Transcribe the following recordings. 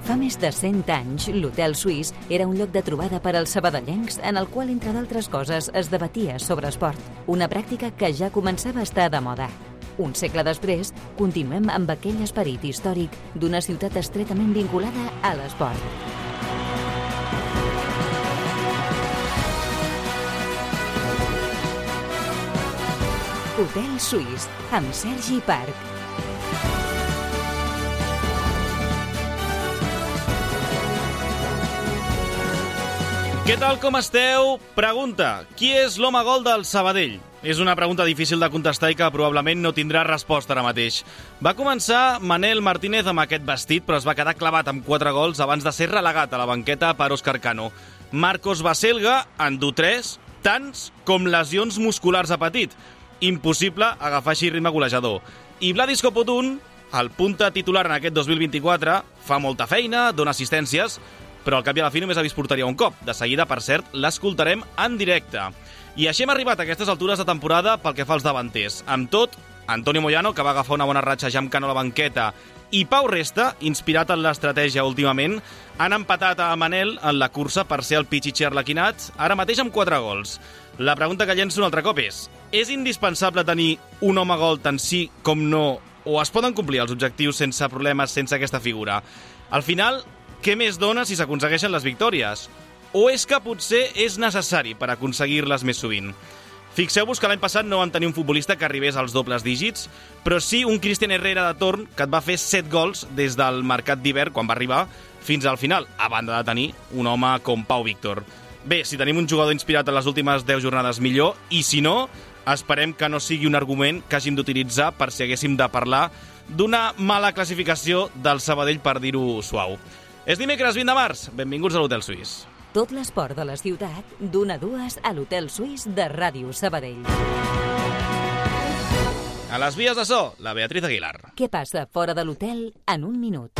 Fa més de 100 anys, l'Hotel Suís era un lloc de trobada per als sabadellencs en el qual, entre d'altres coses, es debatia sobre esport, una pràctica que ja començava a estar de moda. Un segle després, continuem amb aquell esperit històric d'una ciutat estretament vinculada a l'esport. Hotel Suís, amb Sergi Parc. Què tal, com esteu? Pregunta, qui és l'home gol del Sabadell? És una pregunta difícil de contestar i que probablement no tindrà resposta ara mateix. Va començar Manel Martínez amb aquest vestit, però es va quedar clavat amb 4 gols abans de ser relegat a la banqueta per Óscar Cano. Marcos Baselga en du 3, tants com lesions musculars ha patit. Impossible agafar així ritme golejador. I Vladis Copotún, el punta titular en aquest 2024, fa molta feina, dona assistències, però al cap i a la fi només ha vist porteria un cop. De seguida, per cert, l'escoltarem en directe. I així hem arribat a aquestes altures de temporada pel que fa als davanters. Amb tot, Antonio Moyano, que va agafar una bona ratxa ja amb Cano a la banqueta, i Pau Resta, inspirat en l'estratègia últimament, han empatat a Manel en la cursa per ser el Pichichi arlequinat, ara mateix amb 4 gols. La pregunta que llenço un altre cop és indispensable tenir un home gol tant sí com no, o es poden complir els objectius sense problemes, sense aquesta figura? Al final, què més dona si s'aconsegueixen les victòries? O és que potser és necessari per aconseguir-les més sovint? Fixeu-vos que l'any passat no vam tenir un futbolista que arribés als dobles dígits, però sí un Cristian Herrera de torn que et va fer 7 gols des del mercat d'hivern, quan va arribar, fins al final, a banda de tenir un home com Pau Víctor. Bé, si tenim un jugador inspirat en les últimes 10 jornades, millor, i si no, esperem que no sigui un argument que hàgim d'utilitzar per si haguéssim de parlar d'una mala classificació del Sabadell, per dir-ho suau. És dimecres 20 de març. Benvinguts a l'Hotel Suís. Tot l'esport de la ciutat, d'1 a 2 a l'Hotel Suís de Ràdio Sabadell. A les vies de so, la Beatriz Aguilar. Què passa fora de l'hotel en un minut?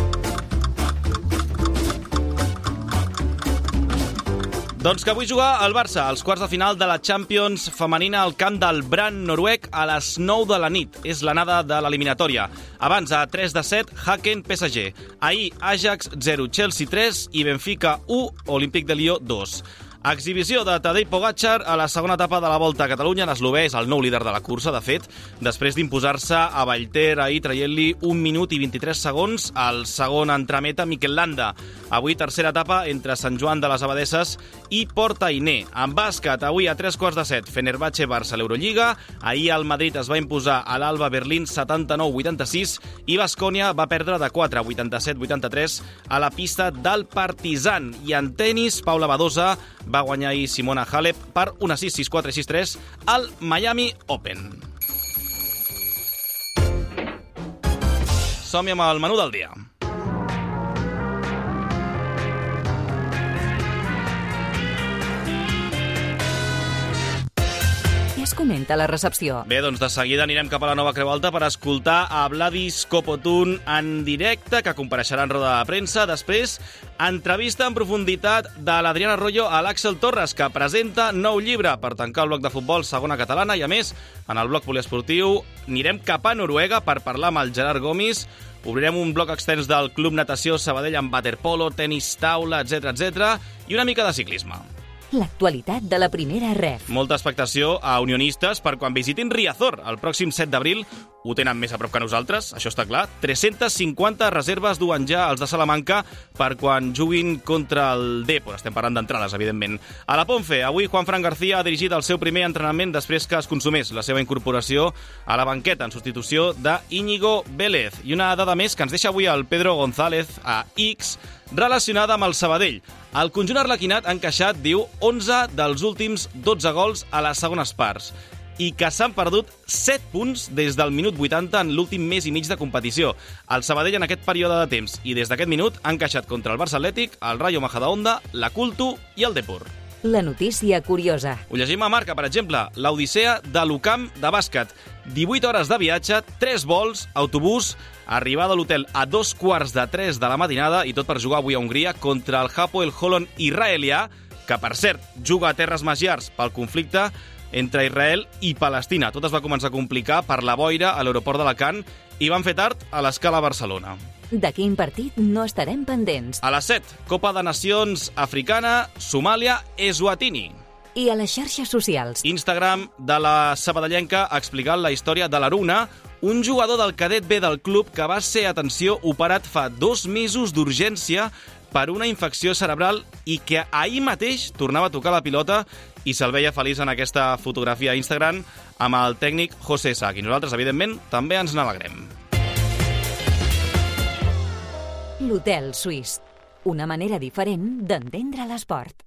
Doncs que avui juga el Barça als quarts de final de la Champions femenina al camp del Brann noruec a les 9 de la nit. És l'anada de l'eliminatòria. Abans, a 3 de 7, Haken PSG. Ahir, Ajax 0, Chelsea 3 i Benfica 1, Olímpic de Lió 2. Exhibició de Tadej Pogačar a la segona etapa de la Volta a Catalunya. L'eslovè és el nou líder de la cursa, de fet, després d'imposar-se a Vallter ahir traient-li 1 minut i 23 segons al segon entrameta Mikel Landa. Avui tercera etapa entre Sant Joan de les Abadesses i Portainer. En bàsquet, avui a 3 quarts de 7, Fenerbahçe-Barça a l'Eurolliga. Ahir el Madrid es va imposar a l'Alba Berlín 79-86 i Baskonia va perdre de 4 87-83 a la pista del Partizan. I en tenis, Paula Badosa va guanyar ahir Simona Halep per 1-6, 6-4 i 6-3 al Miami Open. Som-hi amb el menú del dia. Què es comenta a la recepció? Bé, doncs de seguida anirem cap a la Nova Creu Alta per escoltar a Vladis Copotún en directe, que compareixerà en roda de premsa. Després, entrevista en profunditat de l'Adrián Arroyo a l'Àxel Torres, que presenta nou llibre per tancar el bloc de futbol segona catalana, i a més, en el bloc poliesportiu anirem cap a Noruega per parlar amb el Gerard Gomis. Obrirem un bloc extens del Club Natació Sabadell amb waterpolo, tenis taula, etc i una mica de ciclisme. L'actualitat de la primera ref. Molta expectació a unionistes per quan visitin Riazor el pròxim 7 d'abril. Ho tenen més a prop que nosaltres, això està clar. 350 reserves duen ja els de Salamanca per quan juguin contra el Depor. Estem parlant d'entrades, evidentment. A la Ponfe, avui Juanfran García ha dirigit el seu primer entrenament després que es consumés la seva incorporació a la banqueta en substitució d'Íñigo Vélez. I una dada més que ens deixa avui el Pedro González a X, relacionada amb el Sabadell. El conjunt arlequinat ha encaixat, diu, 11 dels últims 12 gols a les segones parts i que s'han perdut 7 punts des del minut 80 en l'últim mes i mig de competició. El Sabadell en aquest període de temps i des d'aquest minut ha encaixat contra el Barça Atlètic, el Rayo Majadahonda, la Cultu i el Depor. La notícia curiosa. Ho llegim a Marca, per exemple, l'Odissea de l'UCAM de bàsquet. 18 hores de viatge, 3 vols, autobús, arribada a l'hotel a 2:15 de la matinada i tot per jugar avui a Hongria contra el Hapoel Holon israelià, que, per cert, juga a terres magiars pel conflicte entre Israel i Palestina. Tot es va començar a complicar per la boira a l'aeroport d'Alacant i van fer tard a l'escala a Barcelona. De quin partit no estarem pendents? A les 7, Copa de Nacions africana, Somàlia, Eswatini. I a les xarxes socials? Instagram de la sabadellenca explicant la història de l'Aruna, un jugador del cadet B del club que va ser, atenció, operat fa 2 mesos d'urgència per una infecció cerebral i que ahir mateix tornava a tocar la pilota i se'l veia feliç en aquesta fotografia a Instagram amb el tècnic José Sac. I nosaltres, evidentment, també ens n'alegrem. L'Hotel Suís. Una manera diferent d'entendre l'esport.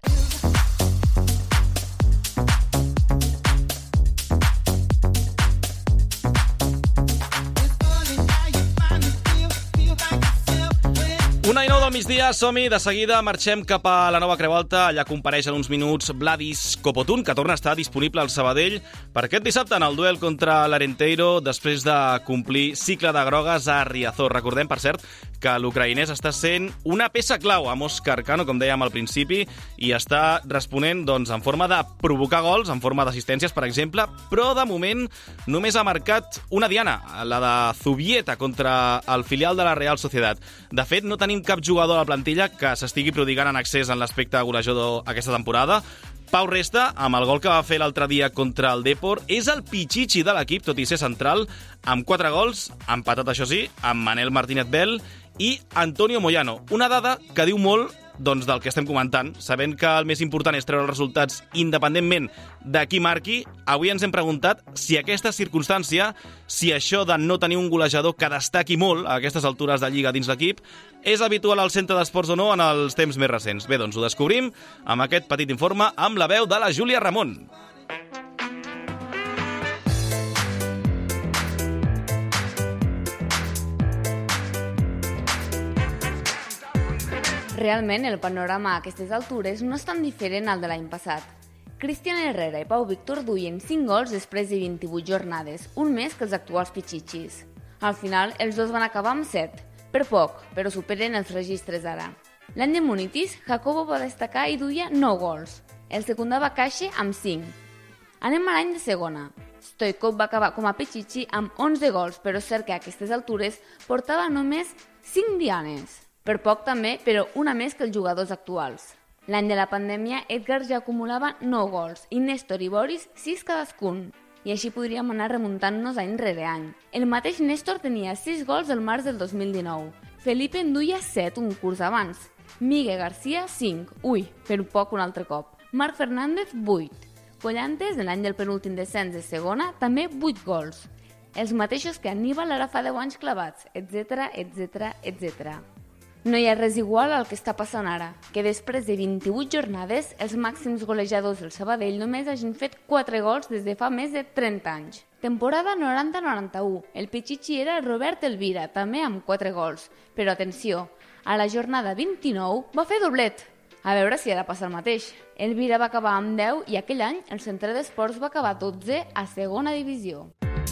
Una i 9 del migdia, som-hi, de seguida marxem cap a la nova Creu Alta. Allà compareix en uns minuts Vladis Copotun, que torna a estar disponible al Sabadell per aquest dissabte en el duel contra l'Arenteiro després de complir cicle de grogues a Riazor. Recordem, per cert, que l'ucraïnès està sent una peça clau amb Òscar Cano, com dèiem al principi, i està responent en forma de provocar gols, en forma d'assistències, per exemple, però de moment només ha marcat una diana, la de Zubieta contra el filial de la Real Sociedad. De fet, no tenim cap jugador a la plantilla que s'estigui prodigant en accés en l'aspecte golejador aquesta temporada. Pau Resta, amb el gol que va fer l'altre dia contra el Depor, és el pitxitxi de l'equip, tot i ser central, amb 4 gols, empatat, això sí, amb Manel Martínez Bel i Antonio Moyano. Una dada que diu molt del que estem comentant, sabent que el més important és treure els resultats independentment de qui marqui. Avui ens hem preguntat si aquesta circumstància, si això de no tenir un golejador que destaqui molt a aquestes altures de Lliga dins l'equip, és habitual al centre d'esports o no en els temps més recents. Bé, doncs ho descobrim amb aquest petit informe amb la veu de la Júlia Ramon. Realment, el panorama a aquestes altures no és tan diferent al de l'any passat. Cristian Herrera i Pau Víctor duien 5 gols després de 28 jornades, un més que els actuals pitxitxis. Al final, els dos van acabar amb 7, per poc, però superen els registres ara. L'any de Munitis, Jacobo va destacar i duia 9 gols. El secundava Caixa amb 5. Anem a l'any de segona. Stoikov va acabar com a pitxitxi amb 11 gols, però és cert que a aquestes altures portava només 5 dianes. Per poc també, però una més que els jugadors actuals. L'any de la pandèmia, Edgar ja acumulava 9 gols i Néstor i Boris 6 cadascun. I així podríem anar remuntant-nos any rere any. El mateix Néstor tenia 6 gols el març del 2019. Felipe en duia 7 un curs abans. Miguel García 5. Ui, per poc un altre cop. Marc Fernández 8. Collantes, en l'any del penúltim descens de segona, també 8 gols. Els mateixos que Aníbal ara fa 10 anys clavats, etc, etc, etc. No hi ha res igual al que està passant ara, que després de 28 jornades, els màxims golejadors del Sabadell només hagin fet 4 gols des de fa més de 30 anys. Temporada 90-91, el pitxitxi era Robert Elvira, també amb 4 gols. Però atenció, a la jornada 29 va fer doblet. A veure si ha de passar el mateix. Elvira va acabar amb 10 i aquell any el Centre d'Esports va acabar 12 a segona divisió.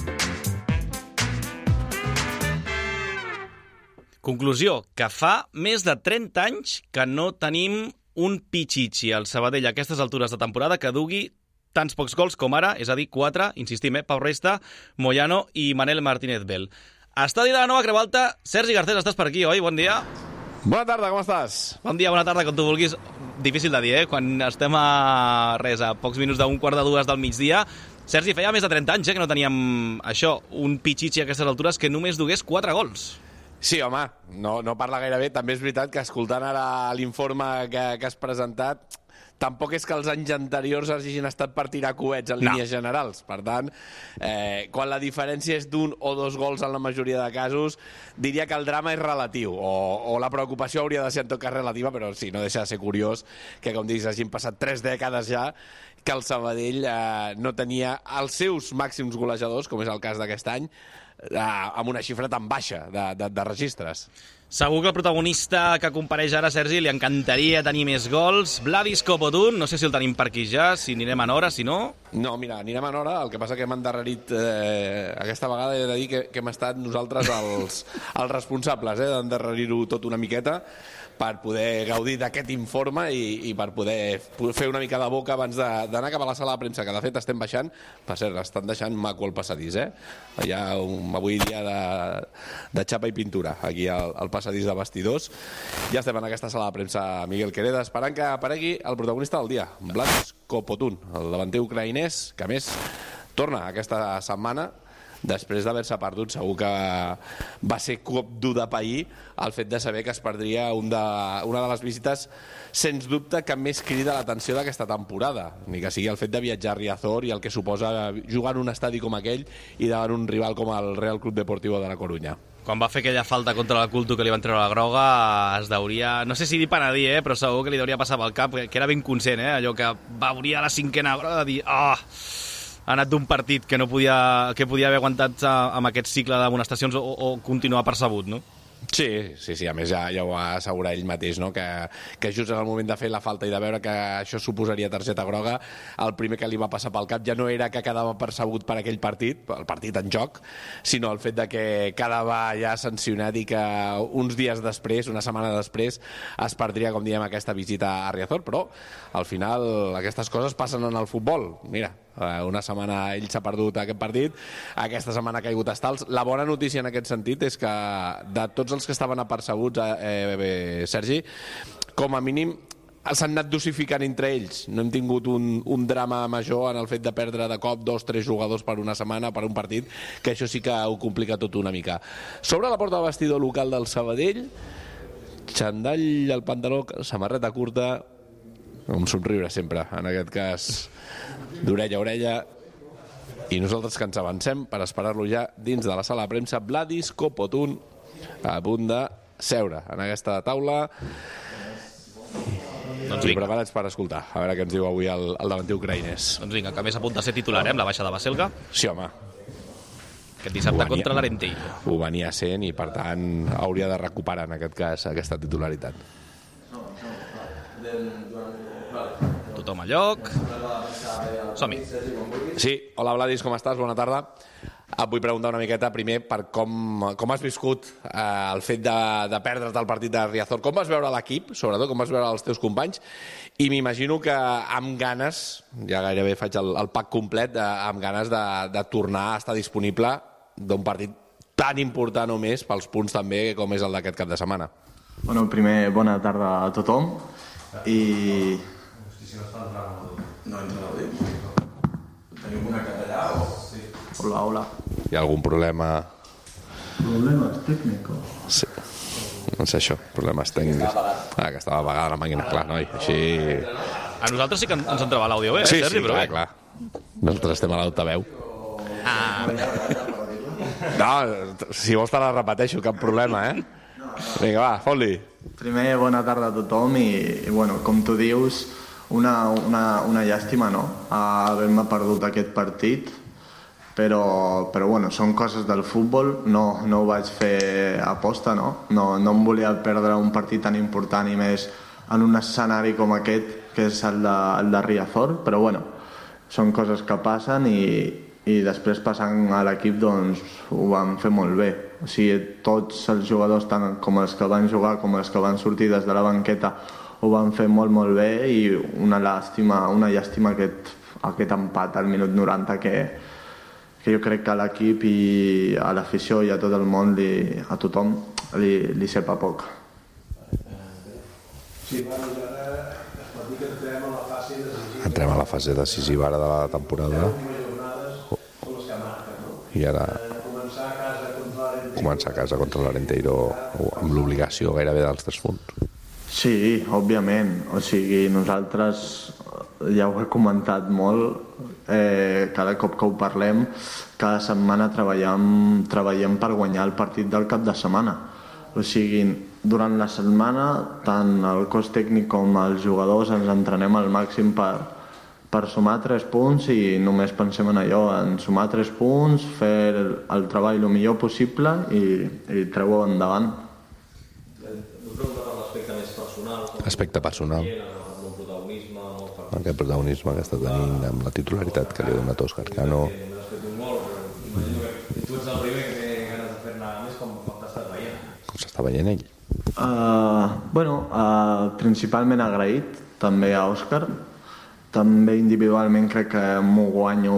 Conclusió, que fa més de 30 anys que no tenim un pitxitxi al Sabadell a aquestes altures de temporada que dugui tants pocs gols com ara, és a dir, 4, insistim, Pau Resta, Moyano i Manel Martínez Bel. Estadi de la nova Creu Alta, Sergi Garcés, estàs per aquí, oi? Bon dia. Bona tarda, com estàs? Bon dia, bona tarda, com tu vulguis. Difícil de dir, quan estem a pocs minuts d'un quart de 2 del migdia. Sergi, feia més de 30 anys que no teníem això, un pitxitxi a aquestes altures que només dugués 4 gols. Sí, home, no parla gaire bé. També és veritat que escoltant ara l'informe que has presentat, tampoc és que els anys anteriors hagin estat per tirar coets en línies generals. Per tant, quan la diferència és d'un o 2 gols en la majoria de casos, diria que el drama és relatiu, o la preocupació hauria de ser en tot cas relativa, però sí, no deixa de ser curiós que, com dius, hagin passat 3 dècades ja que el Sabadell no tenia els seus màxims golejadors, com és el cas d'aquest any, amb una xifra tan baixa de registres. Segur que el protagonista que compareix ara, Sergi, li encantaria tenir més gols. Vladis Copotun, no sé si el tenim per aquí ja, si anirem en hora, si no... No, mira, anirem en hora, el que passa que hem endarrerit aquesta vegada, he de dir que hem estat nosaltres els responsables d'endarrerir-ho tot una miqueta per poder gaudir d'aquest informe i per poder fer una mica de boca abans d'anar cap a la sala de premsa, que de fet estem baixant, per cert, estan deixant maco el passadís, Hi ha avui dia de xapa i pintura aquí al passadís de vestidors. Ja estem en aquesta sala de premsa, Miguel Quereda, esperant que aparegui el protagonista del dia, Vladis Kopotun, el davanter ucraïnès, que a més torna aquesta setmana després d'haver-se perdut. Segur que va ser cop dur de pair el fet de saber que es perdria una de les visites sens dubte que més crida l'atenció d'aquesta temporada, ni que sigui el fet de viatjar a Riazor i el que suposa jugar en un estadi com aquell i davant un rival com el Real Club Deportivo de la Coruña. Quan va fer aquella falta contra la Culto que li van treure la groga, es deuria, no sé si dir penedir, però segur que li hauria passat pel cap, que era ben conscient, allò que veuria la cinquena groga de dir ha anat d'un partit que podia haver aguantat amb aquest cicle d'amonestacions o continuar percebut, no? Sí, a més ja ho va assegurar ell mateix, no? que just en el moment de fer la falta i de veure que això suposaria targeta groga, el primer que li va passar pel cap ja no era que quedava percebut per aquell partit, el partit en joc, sinó el fet de que quedava ja sancionat i que uns dies després, una setmana després, es perdria, com diem, aquesta visita a Riazor, però al final aquestes coses passen en el futbol. Mira, una setmana ell s'ha perdut aquest partit, aquesta setmana ha caigut estals. La bona notícia en aquest sentit és que de tots els que estaven apercebuts, Sergi, com a mínim s'han anat dosificant entre ells. No hem tingut un drama major en el fet de perdre de cop 2-3 jugadors per una setmana, per un partit, que això sí que ho complica tot una mica. Sobre la porta de vestidor local del Sabadell, xandall al pantaló, samarreta curta, un somriure sempre, en aquest cas d'orella a orella, i nosaltres que ens avancem per esperar-lo ja dins de la sala de premsa. Vladis Kopotun a punt de seure en aquesta taula i preparats per escoltar a veure què ens diu avui el davanter ucraïnès. Doncs vinga, que a més a punt de ser titular, amb la baixa de Baselga. Sí, home. Aquest dissabte contra l'Arenteiro. Ho venia sent i per tant hauria de recuperar en aquest cas aquesta titularitat. Tothom a lloc. Som-hi. Sí, hola Vladis, com estàs? Bona tarda. Et vull preguntar una miqueta primer per com has viscut el fet de perdre't el partit de Riazor. Com vas veure l'equip, sobretot, com vas veure els teus companys? I m'imagino que amb ganes, ja gairebé faig el pack complet, amb ganes de tornar a estar disponible d'un partit tan important o més pels punts també com és el d'aquest cap de setmana. Bueno, primer, bona tarda a tothom. I... No entra l'àudio. Tenim connectat allà o...? Sí. Hola. Hi ha algun problema? Problemes tècnics? Sí. No sé això, problemes tècnics. Que estava apagada la màquina, clar, noi. Així... A nosaltres sí que ens entrava l'àudio bé, Sergi, però bé. Sí, clar. Nosaltres estem a l'altaveu. No, si vols te la repeteixo, cap problema, Vinga, va, fot-li. Primer, bona tarda a tothom i bueno, com tu dius, una llàstima, no?, haver-me perdut aquest partit, però bueno, són coses del futbol, no ho vaig fer aposta, no em volia perdre un partit tan important i més en un escenari com aquest, que és el de Riazor, però bueno, són coses que passen i després passant a l'equip doncs ho vam fer molt bé. O sigui, tots els jugadors, tant com els que van jugar com els que van sortir des de la banqueta, ho van fer molt, molt bé i una llàstima aquest empat al minut 90 que jo crec que a l'equip i a l'afició i a tot el món, a tothom, li sepa poc. Entrem a la fase decisiva ara de la temporada i ara començar a casa contra l'Arenteiro amb l'obligació gairebé dels 3 punts. Sí, òbviament. O sigui, nosaltres ja ho he comentat molt, cada cop que ho parlem, cada setmana treballem per guanyar el partit del cap de setmana. O sigui, durant la setmana, tant el cos tècnic com els jugadors ens entrenem al màxim per sumar 3 punts i només pensem en allò, en sumar 3 punts, fer el treball el millor possible i treu-ho endavant. Aspecte personal. Aquest protagonisme que està tenint amb la titularitat que li ha donat Òscar Cano. Tu ets el primer que té ganes de fer-ne més, com t'estàs veient? Com s'està veient ell? Principalment agraït també a Òscar també individualment crec que m'ho guanyo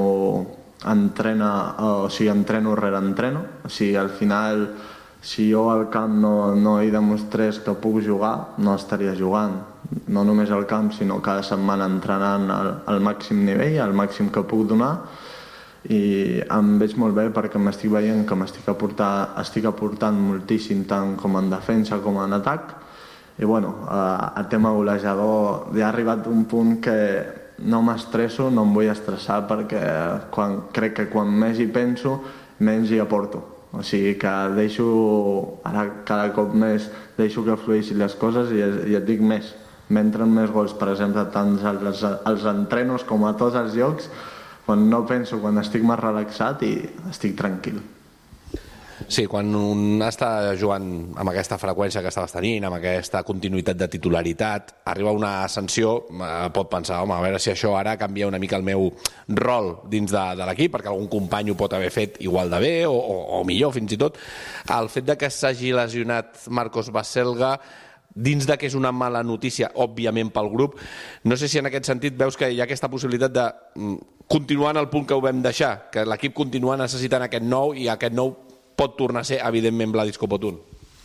entreno rere entreno. O sigui, al final, si jo al camp no hi demostrés que puc jugar, no estaria jugant. No només al camp, sinó cada setmana entrenant al màxim nivell, al màxim que puc donar, i em veig molt bé perquè m'estic veient que estic aportant moltíssim tant com en defensa com en atac. I bueno, el tema golejador ja ha arribat un punt que no m'estresso, no em vull estressar, perquè crec que quan més hi penso menys hi aporto. O sigui que ara cada cop més deixo que flueixin les coses i et dic més. M'entren més gols, per exemple, tant als entrenos com a tots els llocs, quan no penso, quan estic més relaxat i estic tranquil. Sí, quan un està jugant amb aquesta freqüència que estaves tenint, amb aquesta continuïtat de titularitat, arriba una ascensió, pot pensar, home, a veure si això ara canvia una mica el meu rol dins de l'equip, perquè algun company ho pot haver fet igual de bé o millor, fins i tot. El fet de que s'hagi lesionat Marcos Baselga, dins de que és una mala notícia, òbviament, pel grup, no sé si en aquest sentit veus que hi ha aquesta possibilitat de continuar en el punt que ho vam deixar, que l'equip continua necessitant aquest nou i aquest nou pot tornar a ser, evidentment, Vladis Copotun.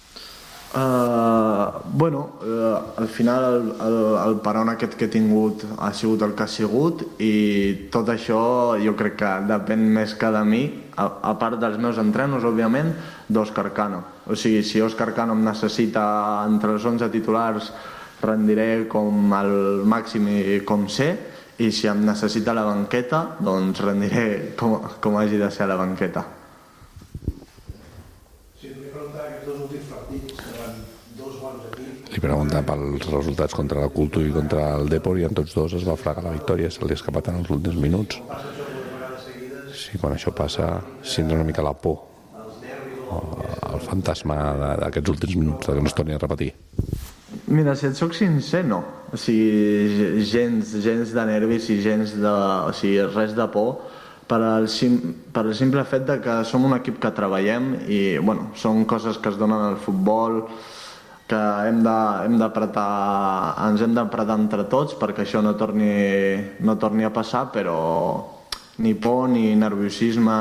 Al final el peron aquest que he tingut ha sigut el que ha sigut, i tot això jo crec que depèn més que de mi, a part dels meus entrenos, òbviament, d'Òscar Cano. O sigui, si Òscar Cano em necessita entre els 11 titulars, rendiré com el màxim i com sé, i si em necessita a la banqueta, doncs rendiré com hagi de ser a la banqueta. Li pregunta pels resultats contra la Culto i contra el Depor, i en tots dos es va fregar la victòria, se li ha escapat en els últims minuts. Sí, quan això passa, s'entra una mica la por, el fantasma d'aquests últims minuts, que no es torni a repetir. Mira, si et soc sincer, no. O sigui, gens de nervis i res de por, per al simple fet de que som un equip que treballem i, bueno, són coses que es donen al futbol, que ens hem d'apretar entre tots perquè això no torni a passar, però ni por, ni nerviosisme,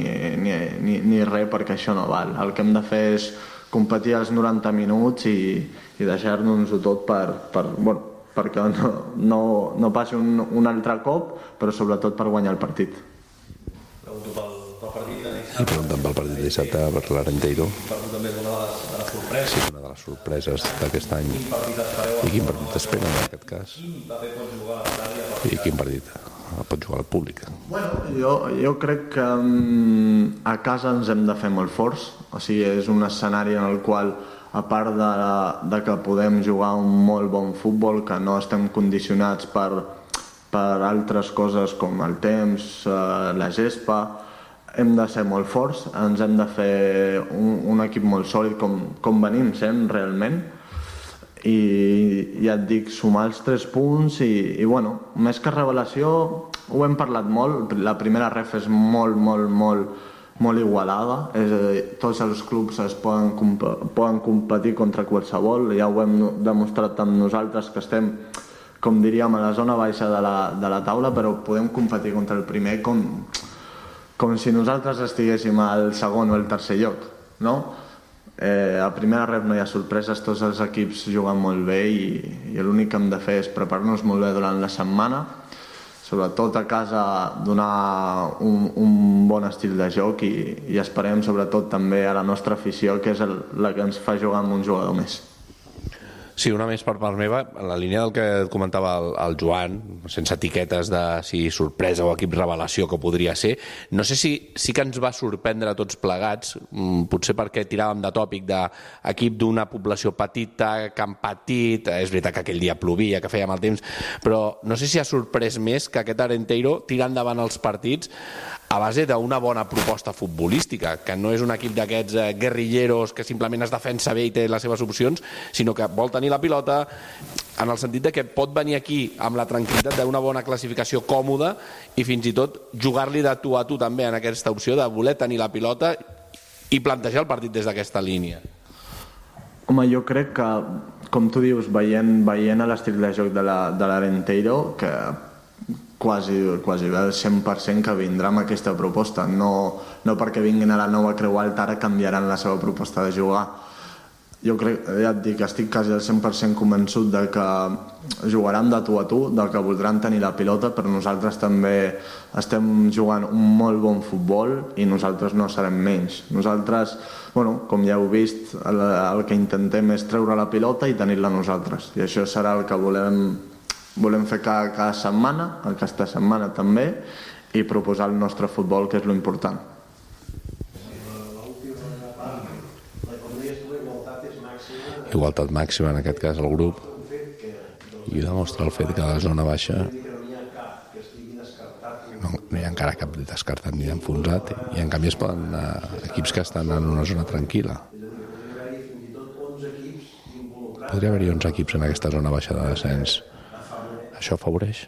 ni res, perquè això no val. El que hem de fer és competir els 90 minuts i deixar-nos-ho tot perquè no passi un altre cop, però sobretot per guanyar el partit. Pregunto pel partit. I preguntant pel partit de dissabte per l'Arenteiro. Pregunto també una de les sorpreses. Sí, una de les sorpreses d'aquest any. I quin partit esperen en aquest cas? Quin paper pot jugar l'Aràbia? I quin partit pot jugar el públic? Jo crec que a casa ens hem de fer molt forts. O sigui, és un escenari en el qual, a part de que podem jugar un molt bon futbol, que no estem condicionats per altres coses com el temps, la gespa, hem de ser molt forts, ens hem de fer un equip molt sòlid com venim sent realment, i ja et dic, sumar els 3 punts i bueno, més que revelació, ho hem parlat molt, la primera ref és molt igualada, és a dir, tots els clubs poden competir contra qualsevol, ja ho hem demostrat amb nosaltres que estem, com diríem, a la zona baixa de la taula, però podem competir contra el primer com si nosaltres estiguéssim al segon o al tercer lloc, no? A primera rep no hi ha sorpreses, tots els equips juguen molt bé i l'únic que hem de fer és preparar-nos molt bé durant la setmana, sobretot a casa donar un bon estil de joc i esperem sobretot també a la nostra afició, que és la que ens fa jugar amb un jugador més. Sí, una més per part meva, en la línia del que comentava el Joan, sense etiquetes de si sorpresa o equip revelació que podria ser, no sé si sí que ens va sorprendre a tots plegats, potser perquè tiràvem de tòpic d'equip d'una població petita, camp petit, és veritat que aquell dia plovia, que feia mal temps, però no sé si ha sorprès més que aquest Arenteiro tira endavant els partits a base d'una bona proposta futbolística, que no és un equip d'aquests guerrilleros que simplement es defensa bé i té les seves opcions, sinó que vol tenir la pilota en el sentit de que pot venir aquí amb la tranquil·litat d'una bona classificació còmoda i fins i tot jugar-li de tu a tu també en aquesta opció de voler tenir la pilota i plantejar el partit des d'aquesta línia. Home, jo crec que, com tu dius, veient l'estil de joc de l'Arenteiro, que quasi bé el 100% que vindrà amb aquesta proposta. No perquè vinguin a la nova Creu Alta ara canviaran la seva proposta de jugar. Jo crec, ja et dic, estic quasi al 100% convençut de que jugaran de tu a tu, de que voldran tenir la pilota, però nosaltres també estem jugant un molt bon futbol i nosaltres no serem menys. Nosaltres, com ja heu vist, el que intentem és treure la pilota i tenir-la nosaltres. I això serà el que volem fer cada setmana, aquesta setmana també, i proposar el nostre futbol, que és l'important. Igualtat màxima, en aquest cas, al grup, i demostra el fet que a la zona baixa no hi ha encara cap descartat ni enfonsat, i en canvi es poden anar equips que estan en una zona tranquil·la. Podria haver-hi 11 equips en aquesta zona baixa de descens. Això afavoreix?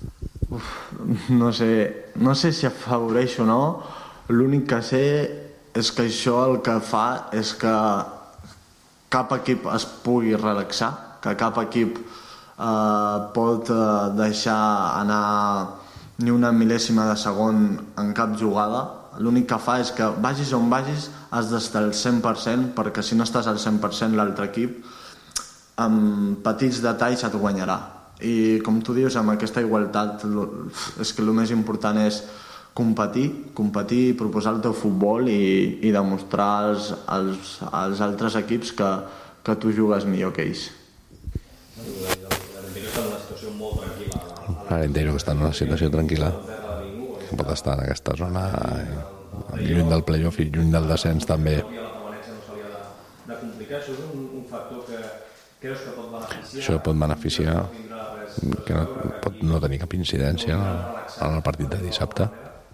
No sé si afavoreix o no. L'únic que sé és que això el que fa és que cap equip es pugui relaxar, que cap equip pot deixar anar ni una mil·lèsima de segon en cap jugada. L'únic que fa és que vagis on vagis has d'estar al 100%, perquè si no estàs al 100% l'altre equip amb petits detalls et guanyarà. I com tu dius, amb aquesta igualtat és que el més important és competir, proposar el teu futbol i demostrar als altres equips que tu jugues millor que ells. L'Arenteiro que està en una situació tranquil·la, que pot estar en aquesta zona lluny del playoff i lluny del descens també. Això pot beneficiar, que pot no tenir cap incidència en el partit de dissabte.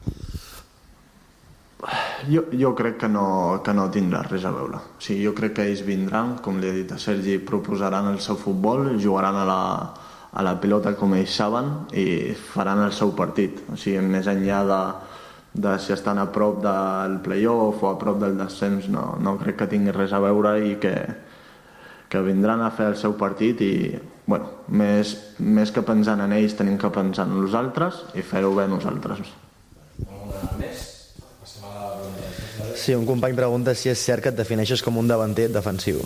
Jo crec que no tindrà res a veure. O sigui, jo crec que ells vindran, com li he dit a Sergi, proposaran el seu futbol, jugaran a la pilota com ells saben i faran el seu partit. O sigui, més enllà de si estan a prop del playoff o a prop del descens, no crec que tingui res a veure i que vindran a fer el seu partit i, més que pensant en ells tenim que pensar en nosaltres i fer-ho bé nosaltres. Sí, un company pregunta si és cert que et defineixes com un davanter defensiu.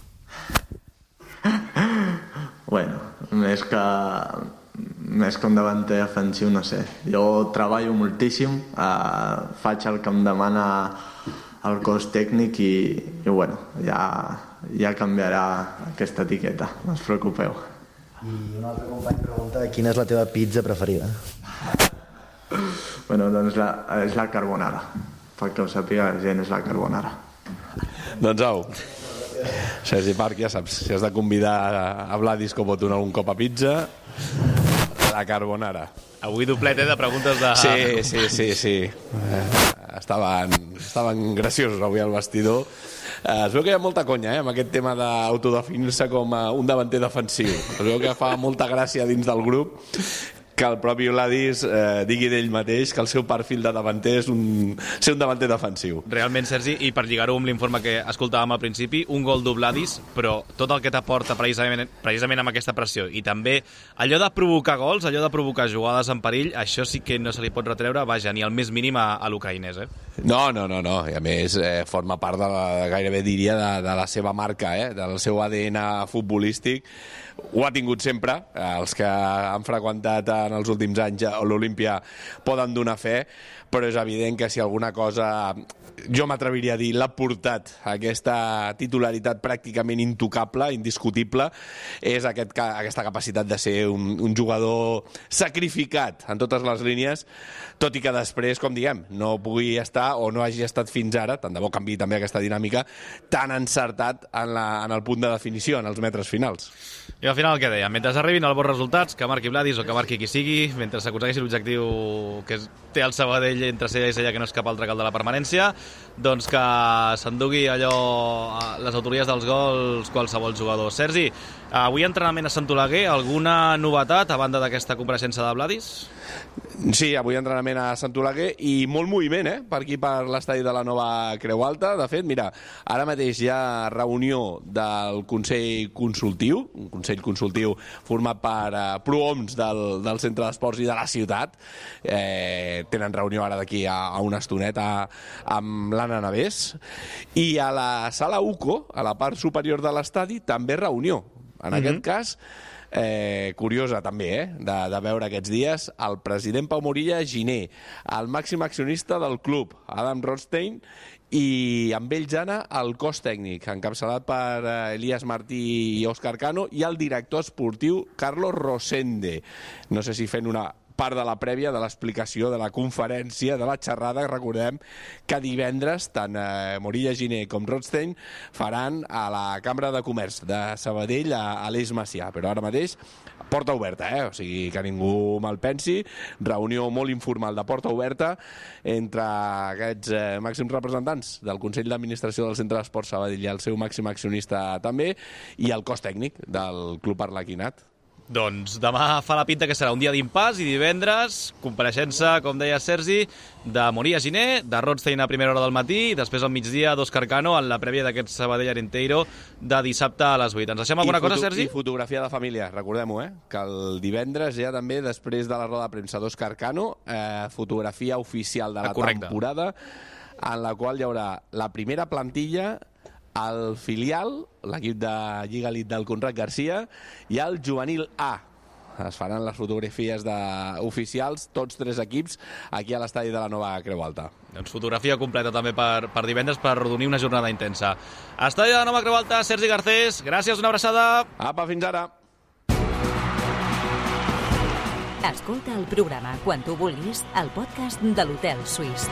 Més que un davanter defensiu, no sé. Jo treballo moltíssim, faig el que em demana el cos tècnic i ja canviarà aquesta etiqueta, no us preocupeu. I un altre company pregunta quina és la teva pizza preferida? Doncs és la carbonara. Perquè ho sàpiga la gent, és la carbonara. Doncs au, Sergi Parc, ja saps, si has de convidar a Vladis com un algun cop a pizza, la carbonara. Avui doblet de preguntes de... Sí. Estaven graciosos avui al vestidor. Es veu que hi ha molta conya amb aquest tema d'autodefinir-se com un davanter defensiu. Es veu que fa molta gràcia dins del grup que el propi Vladis digui d'ell mateix que el seu perfil de davanter és ser un davanter defensiu. Realment, Sergi, i per lligar-ho amb l'informe que escoltàvem al principi, un gol d'Vladis, però tot el que t'aporta precisament amb aquesta pressió, i també allò de provocar gols, allò de provocar jugades en perill, això sí que no se li pot retreure, ni al més mínim a l'ucraïnès, No, i a més forma part gairebé diria de la seva marca, del seu ADN futbolístic. Ho ha tingut sempre, els que han freqüentat en els últims anys l'Olímpia poden donar fe, però és evident que si alguna cosa, jo m'atreviria a dir, l'ha portat a aquesta titularitat pràcticament intocable, indiscutible, és aquesta capacitat de ser un jugador sacrificat en totes les línies, tot i que després, com diguem, no pugui estar o no hagi estat fins ara, tant de bo canviï també aquesta dinàmica, tan encertat en el punt de definició, en els metres finals. I al final què deia? Mentre arribin els bons resultats, que marqui Vladis o que marqui qui sigui, mentre s'aconsegueixi l'objectiu que té el Sabadell ell entre cella i cella que no és cap altre que el de la permanència, doncs que s'endugui allò les autories dels gols qualsevol jugador. Sergi, avui entrenament a Sant Oleguer, alguna novetat a banda d'aquesta compareixença de Vladis? Sí, avui entrenament a Sant Oleguer i molt moviment, per aquí, per l'estadi de la Nova Creu Alta. De fet, mira, ara mateix hi ha reunió del Consell Consultiu, un Consell Consultiu format per prohoms del Centre d'Esports i de la ciutat. Tenen reunió ara d'aquí a una estoneta amb l'Anna Navés. I a la sala UCO, a la part superior de l'estadi, també reunió. En aquest cas, curiosa també, de veure aquests dies, el president Pau Morilla Giner, el màxim accionista del club, Adam Rothstein, i amb ells Anna el cos tècnic, encapçalat per Elias Martí i Òscar Cano, i el director esportiu Carlos Rosende. No sé si fent una part de la prèvia, de l'explicació, de la conferència, de la xerrada. Recordem que divendres tant Morilla Giner com Rothstein faran a la Cambra de Comerç de Sabadell a l'Eix Macià, però ara mateix porta oberta, o sigui que ningú mal pensi, reunió molt informal de porta oberta entre aquests màxims representants del Consell d'Administració del Centre d'Esports Sabadell i el seu màxim accionista també, i el cos tècnic del Club Arlequinat. Doncs demà fa la pinta que serà un dia d'impàs i divendres compareixença, com deia Sergi, de Morilla Giner, de Rothstein a primera hora del matí i després al migdia d'Òscar Cano en la prèvia d'aquest Sabadell Arenteiro de dissabte a les 8. Ens deixem alguna cosa, Sergi? I fotografia de família, recordem-ho, que el divendres ja també, després de la roda de premsa d'Òscar Cano, fotografia oficial de la temporada, en la qual hi haurà la primera plantilla, el filial, l'equip de Lliga Elite del Conrad Garcia, i el juvenil A. Es faran les fotografies oficials, tots tres equips, aquí a l'estadi de la Nova Creu Alta. Doncs fotografia completa també per divendres per arrodonir una jornada intensa. Estadi de la Nova Creu Alta, Sergi Garcés, gràcies, una abraçada. Apa, fins ara. Escolta el programa quan tu vulguis al podcast de l'Hotel Suís.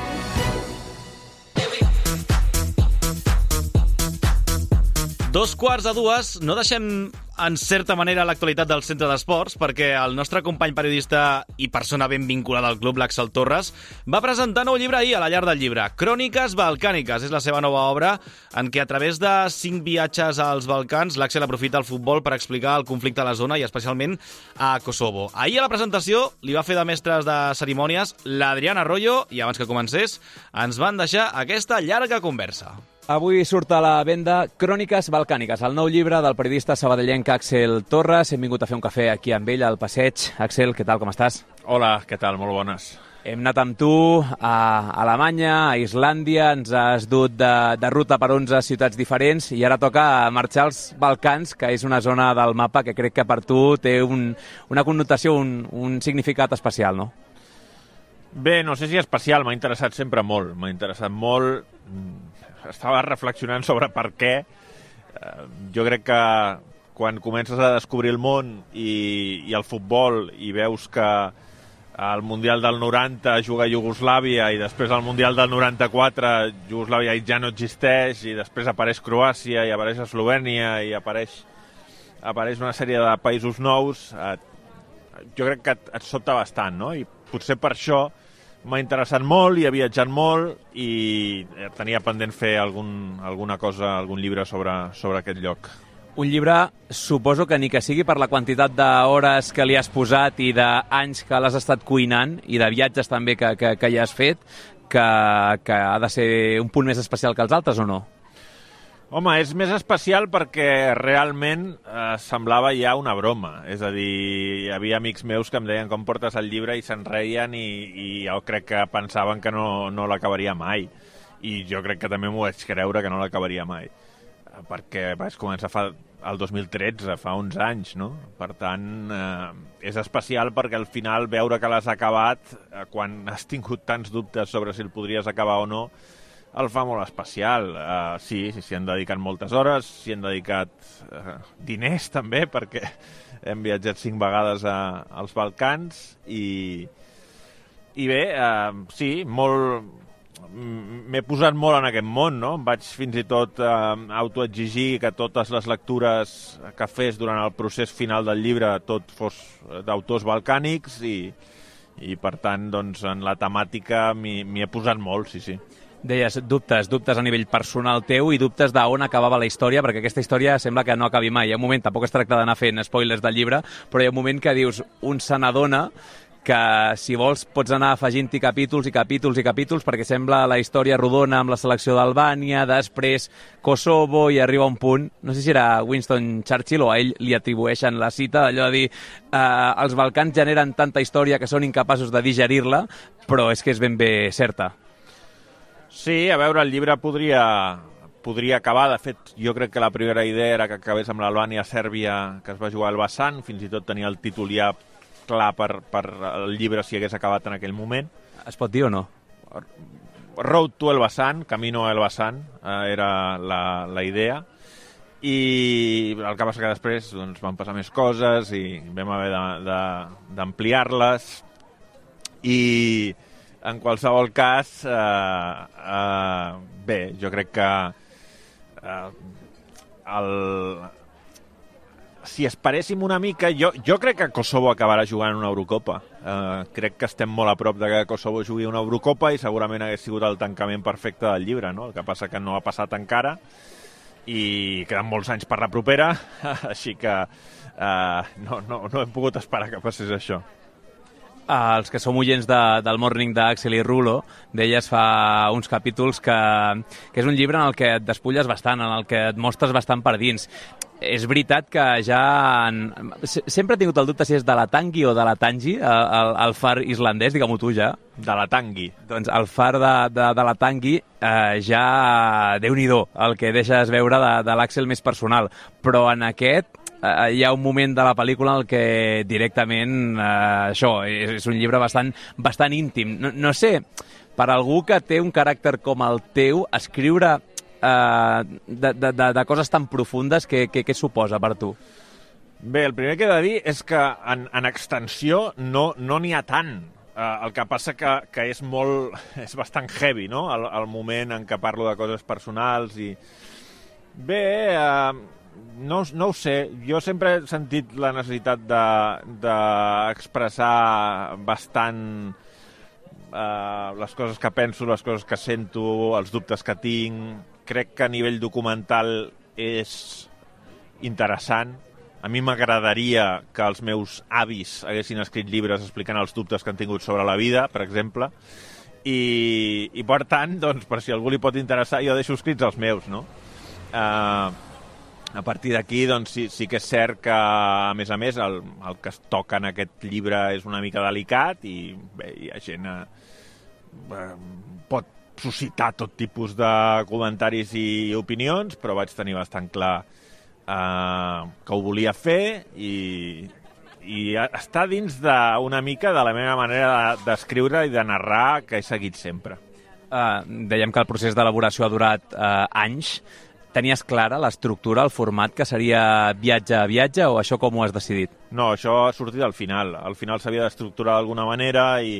2:45, no deixem en certa manera l'actualitat del centre d'esports perquè el nostre company periodista i persona ben vinculada al club, l'Àxel Torres, va presentar nou llibre ahir a la Llar del Llibre. Cròniques Balcàniques és la seva nova obra en què a través de 5 viatges als Balcans l'Àxel aprofita el futbol per explicar el conflicte a la zona i especialment a Kosovo. Ahir a la presentació li va fer de mestres de cerimònies l'Adrián Arroyo i abans que comencés ens van deixar aquesta llarga conversa. Avui surt a la venda Cròniques Balcàniques, el nou llibre del periodista sabadellenc Àxel Torres. Hem vingut a fer un cafè aquí amb ell, al passeig. Àxel, què tal, com estàs? Hola, què tal? Molt bones. Hem anat amb tu a Alemanya, a Islàndia, ens has dut de ruta per 11 ciutats diferents i ara toca marxar als Balcans, que és una zona del mapa que crec que per tu té una connotació, un significat especial, no? Bé, no sé si especial, m'ha interessat sempre molt. M'ha interessat molt. Estava reflexionant sobre per què. Jo crec que quan comences a descobrir el món i el futbol i veus que al Mundial del 90 juga Iugoslàvia i després al Mundial del 94 Iugoslàvia ja no existeix i després apareix Croàcia i apareix Eslovènia i apareix una sèrie de països nous, jo crec que et sobta bastant, no? I potser per això m'ha interessat molt i he viatjat molt i tenia pendent fer alguna cosa, algun llibre sobre aquest lloc. Un llibre, suposo que ni que sigui per la quantitat d'hores que li has posat i d'anys que l'has estat cuinant i de viatges també que hi has fet, que ha de ser un punt més especial que els altres o no? Home, és més especial perquè realment semblava ja una broma. És a dir, hi havia amics meus que em deien com portes el llibre i se'n reien i jo crec que pensaven que no l'acabaria mai. I jo crec que també m'ho vaig creure que no l'acabaria mai. Perquè vaig començar el 2013, fa 11 anys, no? Per tant, és especial perquè al final veure que l'has acabat, quan has tingut tants dubtes sobre si el podries acabar o no, el fa molt especial. Sí, s'hi han dedicat moltes hores, s'hi han dedicat diners també, perquè hem viatjat 5 vegades als Balcans i bé, sí, m'he posat molt en aquest món, no? Em vaig fins i tot autoexigir que totes les lectures que fes durant el procés final del llibre tot fos d'autors balcànics i I per tant, doncs, en la temàtica m'hi he posat molt, sí. Deies dubtes a nivell personal teu i dubtes d'on acabava la història, perquè aquesta història sembla que no acabi mai. Hi ha un moment, tampoc es tracta d'anar fent spoilers del llibre, però hi ha un moment que dius, un se n'adona que si vols pots anar afegint-hi capítols perquè sembla la història rodona amb la selecció d'Albània, després Kosovo i arriba un punt, no sé si era Winston Churchill o a ell li atribueixen la cita d'allò de dir els Balcans generen tanta història que són incapaços de digerir-la, però és que és ben bé certa. Sí, a veure, el llibre podria acabar. De fet, jo crec que la primera idea era que acabés amb l'Albània-Sèrbia, que es va jugar al Elbasan, fins i tot tenia el títol ja clar per el llibre si hagués acabat en aquell moment. Es pot dir o no? Road to Elbasan, Camino a Elbasan, era la idea. I el que passa que després doncs, van passar més coses i vam haver d'ampliar-les. I en qualsevol cas, bé, jo crec que si esperéssim una mica, jo crec que Kosovo acabarà jugant una Eurocopa. Crec que estem molt a prop de que Kosovo jugui una Eurocopa i segurament hagués sigut el tancament perfecte del llibre, no? El que passa que no ha passat encara i queden molts anys per la propera, així que no hem pogut esperar que passés això. Els que som oients del Morning d'Axel i Rulo, deies fa uns capítols que és un llibre en el que et despulles bastant, en el que et mostres bastant per dins. És veritat que sempre he tingut el dubte si és de la Tangi o de la Tangi, el far islandès, digue-m'ho tu ja. De la Tangi. Doncs el far de la Tangi ja, Déu-n'hi-do, el que deixes veure de l'Axel més personal. Però en aquest hi ha un moment de la pel·lícula en el que directament això és un llibre bastant íntim. No sé, per algú que té un caràcter com el teu, escriure de coses tan profundes, què suposa per tu? Bé, el primer que he de dir és que en extensió no n'hi ha tant. El que passa que és bastant heavy, no?, el moment en què parlo de coses personals i... Bé, no ho sé. Jo sempre he sentit la necessitat d'expressar bastant les coses que penso, les coses que sento, els dubtes que tinc. Crec que a nivell documental és interessant. A mi m'agradaria que els meus avis haguessin escrit llibres explicant els dubtes que han tingut sobre la vida, per exemple, i per tant, doncs, per si a algú li pot interessar, jo deixo escrits els meus, no? A partir d'aquí, doncs, sí que és cert que, a més, el que es toca en aquest llibre és una mica delicat i bé, hi ha gent pot suscitar tot tipus de comentaris i opinions, però vaig tenir bastant clar que ho volia fer i està dins una mica de la meva manera d'escriure i de narrar que he seguit sempre. Dèiem que el procés d'elaboració ha durat anys. Tenies clara l'estructura, el format, que seria viatge a viatge, o això com ho has decidit? No, això ha sortit al final. Al final s'havia d'estructurar d'alguna manera i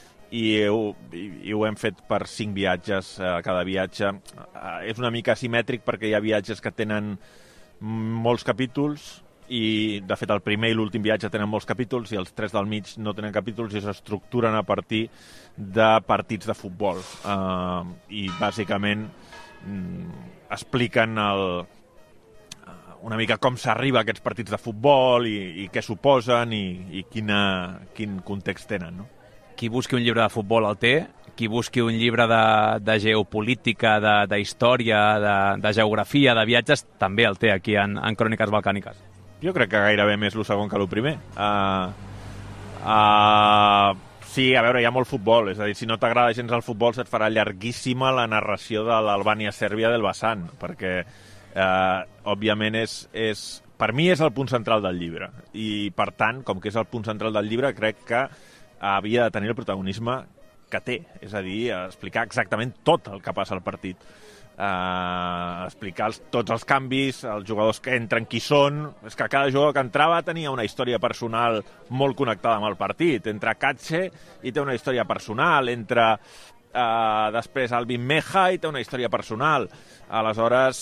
ho hem fet per 5 viatges cada viatge. És una mica asimètric perquè hi ha viatges que tenen molts capítols i, de fet, el primer i l'últim viatge tenen molts capítols i els 3 del mig no tenen capítols i s'estructuren a partir de partits de futbol. I, bàsicament, expliquen una mica com s'arriba a aquests partits de futbol i què suposen i quin context tenen, no? Qui busqui un llibre de futbol el té, qui busqui un llibre de geopolítica, de història, de geografia, de viatges, també el té aquí en Cròniques Balcàniques. Jo crec que gairebé més el segon que el primer. Sí, a veure, hi ha molt futbol, és a dir, si no t'agrada gens el futbol se't farà llarguíssima la narració de l'Albània-Sèrbia del Elbasan, perquè, òbviament, per mi és el punt central del llibre, i, per tant, com que és el punt central del llibre, crec que havia de tenir el protagonisme que té, és a dir, explicar exactament tot el que passa al partit. Explicar tots els canvis, els jugadors que entren, qui són. És que cada jugador que entrava tenia una història personal molt connectada amb el partit. Entra Katxe i té una història personal, entra després Albin Meja i té una història personal. Aleshores,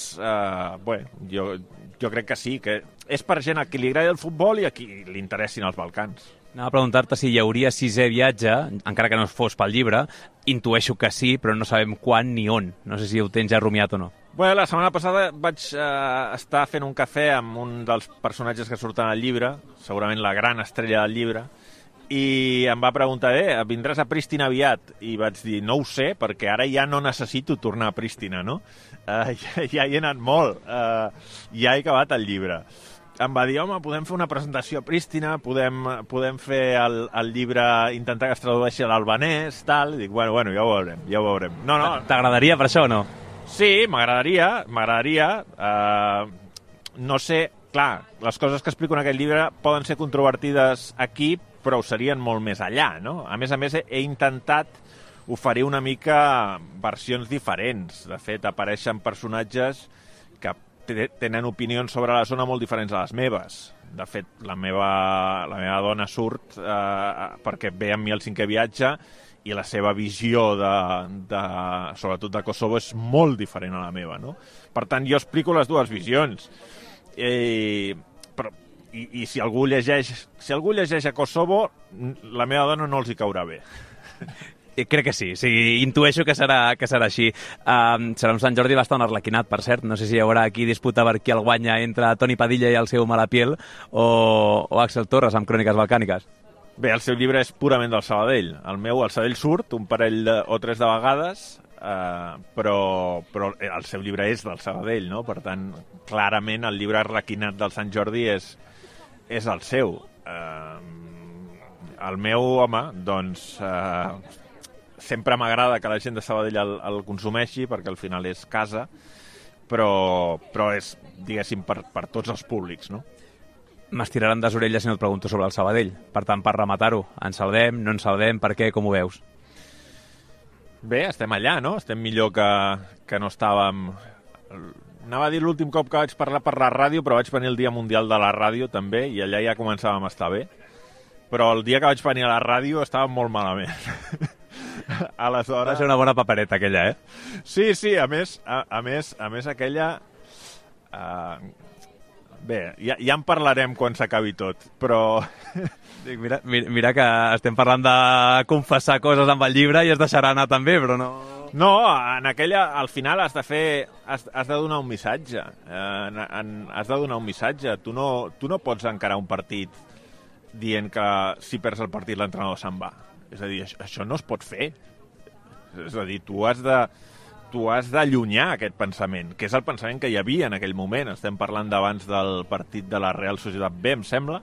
jo crec que sí, que és per gent a qui li agrada el futbol i a qui li interessin els Balcans. Anava a preguntar-te si hi hauria sisè viatge, encara que no fos pel llibre. Intueixo que sí, però no sabem quan ni on. No sé si ho tens ja rumiat o no. Bueno, la setmana passada vaig estar fent un cafè amb un dels personatges que surten al llibre, segurament la gran estrella del llibre, i em va preguntar, vindràs a Pristina aviat? I vaig dir, no ho sé, perquè ara ja no necessito tornar a Pristina, no? Ja hi he anat molt, ja he acabat el llibre. Em va dir, home, podem fer una presentació a Pristina, podem fer el llibre, intentar que es tradueixi a l'albanès, tal. I dic, bueno, ja ho veurem. No. T'agradaria per això o no? Sí, m'agradaria. No sé, clar, les coses que explico en aquest llibre poden ser controvertides aquí, però ho serien molt més allà, no? A més, he intentat oferir una mica versions diferents. De fet, apareixen personatges que tenen opinions sobre la zona molt diferents a les meves. De fet, la meva dona surt perquè ve amb mi el 5è viatge i la seva visió sobretot de Kosovo és molt diferent a la meva, no? Per tant, jo explico les dues visions. I si algú llegeix a Kosovo, la meva dona no els hi caurà bé. Crec que sí, intueixo que serà així. Serà un Sant Jordi bastant arlequinat, per cert. No sé si hi haurà aquí disputa per qui el guanya entre Toni Padilla i el seu Malapiel o Axel Torres amb Cròniques Balcàniques. Bé, el seu llibre és purament del Sabadell. El Sabadell surt un parell o tres de vegades, però el seu llibre és del Sabadell, no? Per tant, clarament el llibre arlequinat del Sant Jordi és el seu. El meu, home, doncs... sempre m'agrada que la gent de Sabadell el consumeixi, perquè al final és casa, però és, diguéssim, per tots els públics, no? M'estiraran des orelles si no et pregunto sobre el Sabadell. Per tant, per rematar-ho, ens salvem, no ens salvem, per què, com ho veus? Bé, estem allà, no? Estem millor que no estàvem... Anava a dir l'últim cop que vaig parlar per la ràdio, però vaig venir el Dia Mundial de la Ràdio, també, i allà ja començàvem a estar bé. Però el dia que vaig venir a la ràdio estàvem molt malament. Aleshores... Va ser una bona papereta, aquella, Sí, a més aquella... Bé, ja en parlarem quan s'acabi tot, però... Mira que estem parlant de confessar coses amb el llibre i es deixarà anar també, però no... No, en aquella, al final has de donar un missatge. Has de donar un missatge. Tu no pots encarar un partit dient que si perds el partit l'entrenador se'n va. És a dir, això no es pot fer. És a dir, tu has d'allunyar aquest pensament, que és el pensament que hi havia en aquell moment. Estem parlant d'abans del partit de la Real Societat B, em sembla,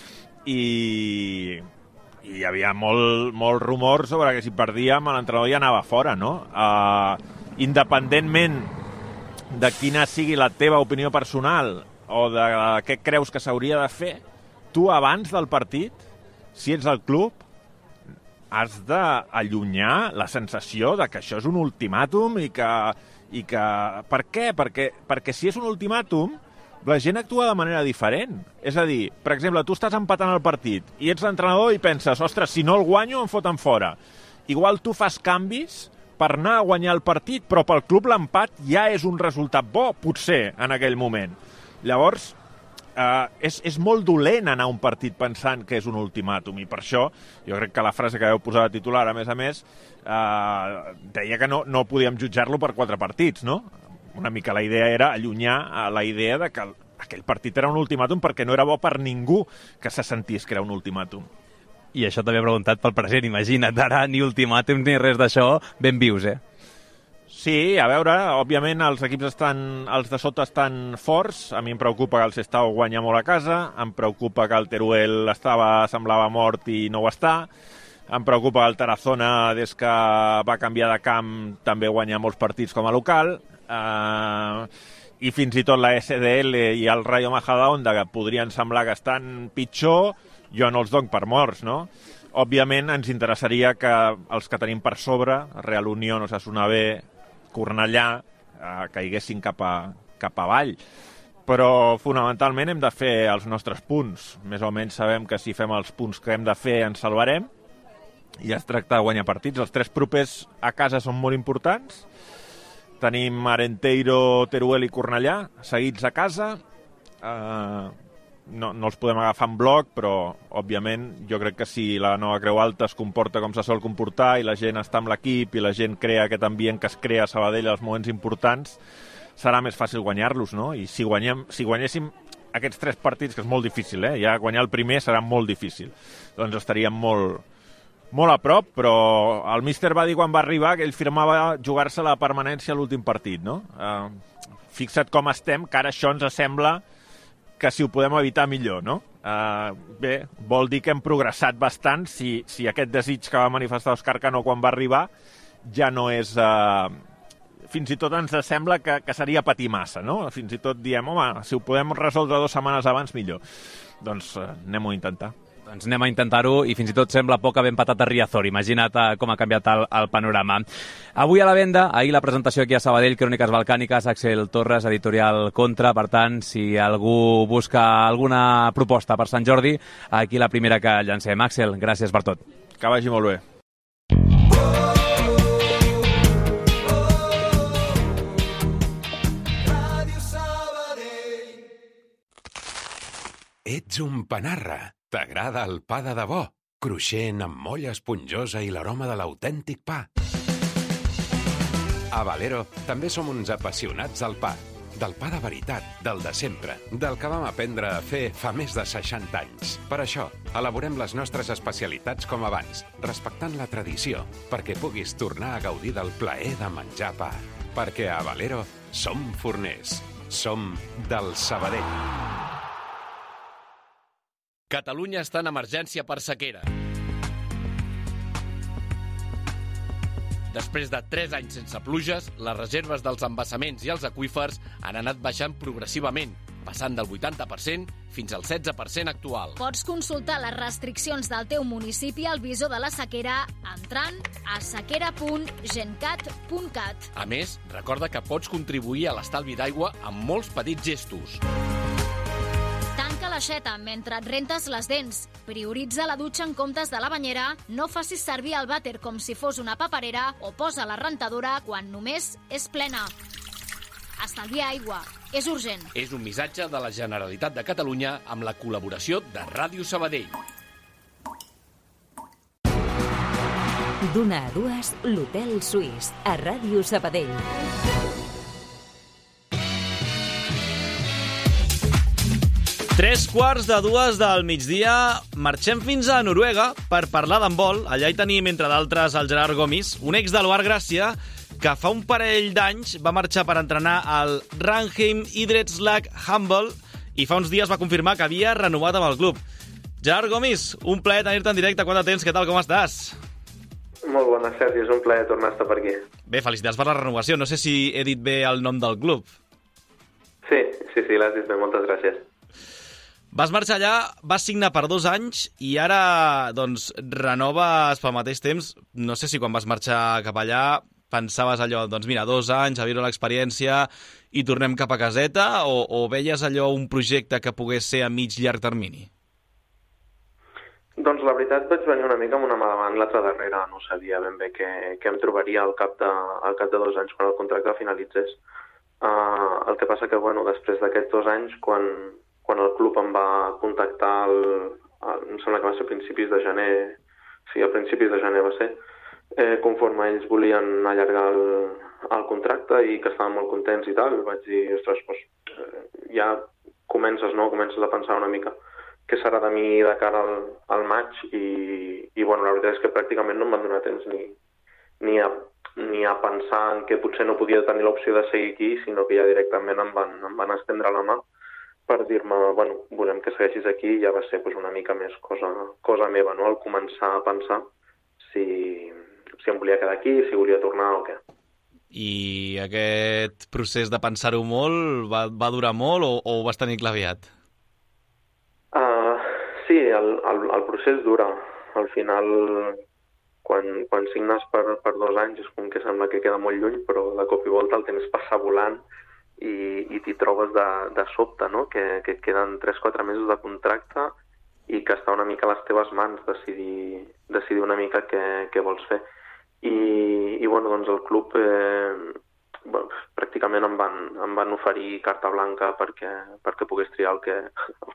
i hi havia molt rumor sobre que si perdíem l'entrenador ja anava fora, no? Independentment de quina sigui la teva opinió personal o de què creus que s'hauria de fer, tu abans del partit, si ets el club, has d'allunyar la sensació de que això és un ultimàtum i que... Per què? Perquè si és un ultimàtum, la gent actua de manera diferent. És a dir, per exemple, tu estàs empatant el partit i ets l'entrenador i penses, ostres, si no el guanyo em foten fora. Igual tu fas canvis per anar a guanyar el partit, però pel club l'empat ja és un resultat bo, potser, en aquell moment. Llavors, és molt dolent anar a un partit pensant que és un ultimàtum, i per això jo crec que la frase que vau posar de titular, a més, deia que no podíem jutjar-lo per 4 partits, no? Una mica la idea era allunyar la idea de que aquell partit era un ultimàtum perquè no era bo per ningú que se sentís que era un ultimàtum. I això també he preguntat pel present, imagina't, ara ni ultimàtum ni res d'això, ben vius, Sí, a veure, òbviament els equips els de sota estan forts. A mi em preocupa que el Sestao guanya molt a casa, em preocupa que el Teruel semblava mort i no ho està, em preocupa que el Tarazona, des que va canviar de camp, també guanya molts partits com a local, i fins i tot la SDL i el Rayo Majadahonda, que podrien semblar que estan pitjor, jo no els dono per morts, no? Òbviament ens interessaria que els que tenim per sobre, Real Unión, Osasuna B, Cornellà, caiguessin cap avall. Però fonamentalment hem de fer els nostres punts. Més o menys sabem que si fem els punts que hem de fer ens salvarem, i es tracta de guanyar partits. Els 3 propers a casa són molt importants. Tenim Arenteiro, Teruel i Cornellà seguits a casa. no els podem agafar en bloc, però, òbviament, jo crec que si la nova Creu Alta es comporta com se sol comportar i la gent està amb l'equip i la gent crea aquest ambient que es crea a Sabadell als moments importants, serà més fàcil guanyar-los, no? I si guanyéssim aquests 3 partits, que és molt difícil, ja guanyar el primer serà molt difícil, doncs estaríem molt a prop, però el míster va dir quan va arribar que ell firmava jugar-se la permanència a l'últim partit, no? Fixa't com estem, que ara això ens sembla que si ho podem evitar millor, no? Bé, vol dir que hem progressat bastant si aquest desig que va manifestar Òscar Cano quan va arribar ja no és... fins i tot ens sembla que seria patir massa, no? Fins i tot diem, home, si ho podem resoldre 2 setmanes abans, millor. Doncs anem-ho a intentar. Doncs anem a intentar-ho i fins i tot sembla poc haver empatat a Riazor. Imagina't com ha canviat el panorama. Avui a la venda, ahir la presentació aquí a Sabadell, Cròniques Balcàniques, Axel Torres, editorial Contra. Per tant, si algú busca alguna proposta per Sant Jordi, aquí la primera que llancem. Axel, gràcies per tot. Que vagi molt bé. Ets un panarra. T'agrada el pa de debò, cruixent amb molla esponjosa i l'aroma de l'autèntic pa. A Valero també som uns apassionats del pa. Del pa de veritat, del de sempre, del que vam aprendre a fer fa més de 60 anys. Per això, elaborem les nostres especialitats com abans, respectant la tradició, perquè puguis tornar a gaudir del plaer de menjar pa. Perquè a Valero som forners. Som del Sabadell. Catalunya està en emergència per sequera. Després de 3 anys sense pluges, les reserves dels embassaments i els aqüífers han anat baixant progressivament, passant del 80% fins al 16% actual. Pots consultar les restriccions del teu municipi al visor de la sequera entrant a sequera.gencat.cat. A més, recorda que pots contribuir a l'estalvi d'aigua amb molts petits gestos. Tanca l'aixeta mentre et rentes les dents. Prioritza la dutxa en comptes de la banyera. No facis servir el vàter com si fos una paperera o posa la rentadora quan només és plena. Estalvia aigua. És urgent. És un missatge de la Generalitat de Catalunya amb la col·laboració de Ràdio Sabadell. D'una a 2, l'Hotel Suís, a Ràdio Sabadell. 3:45 del migdia, marxem fins a Noruega per parlar d'handbol. Allà hi tenim, entre d'altres, el Gerard Gomis, un ex de l'Oar Gràcia, que fa un parell d'anys va marxar per entrenar al Ranheim Idrettslag Handball i fa uns dies va confirmar que havia renovat amb el club. Gerard Gomis, un plaer tenir-te en directe. Quant de temps? Què tal? Com estàs? Molt bona, Sergi. És un plaer tornar a estar per aquí. Bé, felicitats per la renovació. No sé si he dit bé el nom del club. Sí, l'has dit bé. Moltes gràcies. Vas marxar allà, vas signar per 2 anys i ara doncs, renoves pel mateix temps. No sé si quan vas marxar cap allà pensaves allò, doncs mira, 2 anys, a viure l'experiència i tornem cap a caseta, o veies allò un projecte que pogués ser a mig llarg termini? Doncs la veritat vaig venir una mica amb una mà davant l'altra darrere. No sabia ben bé què em trobaria al cap de 2 anys quan el contracte finalitzés. El que passa que, després d'aquests 2 anys, quan el club em va contactar, em sembla que va ser a principis de gener, a principis de gener va ser, conforme ells volien allargar el contracte i que estaven molt contents i tal, vaig dir, ostres, ja comences a pensar una mica què serà de mi de cara al maig i la veritat és que pràcticament no em van donar temps ni a pensar en que potser no podia tenir l'opció de seguir aquí, sinó que ja directament em van estendre la mà per dir-me, volem que segueixis aquí, i ja va ser una mica més cosa meva, no? Al començar a pensar si em volia quedar aquí, si volia tornar o què. I aquest procés de pensar-ho molt va durar molt o ho vas tenir clar aviat? Sí, el procés dura. Al final, quan signes per 2 anys, és com que sembla que queda molt lluny, però de cop i volta el temps passa volant i t'hi trobes de sobte, no? Que et queden 3-4 mesos de contracte i que està una mica a les teves mans decidir una mica què vols fer. I doncs el club pràcticament em van oferir carta blanca perquè pogués triar el que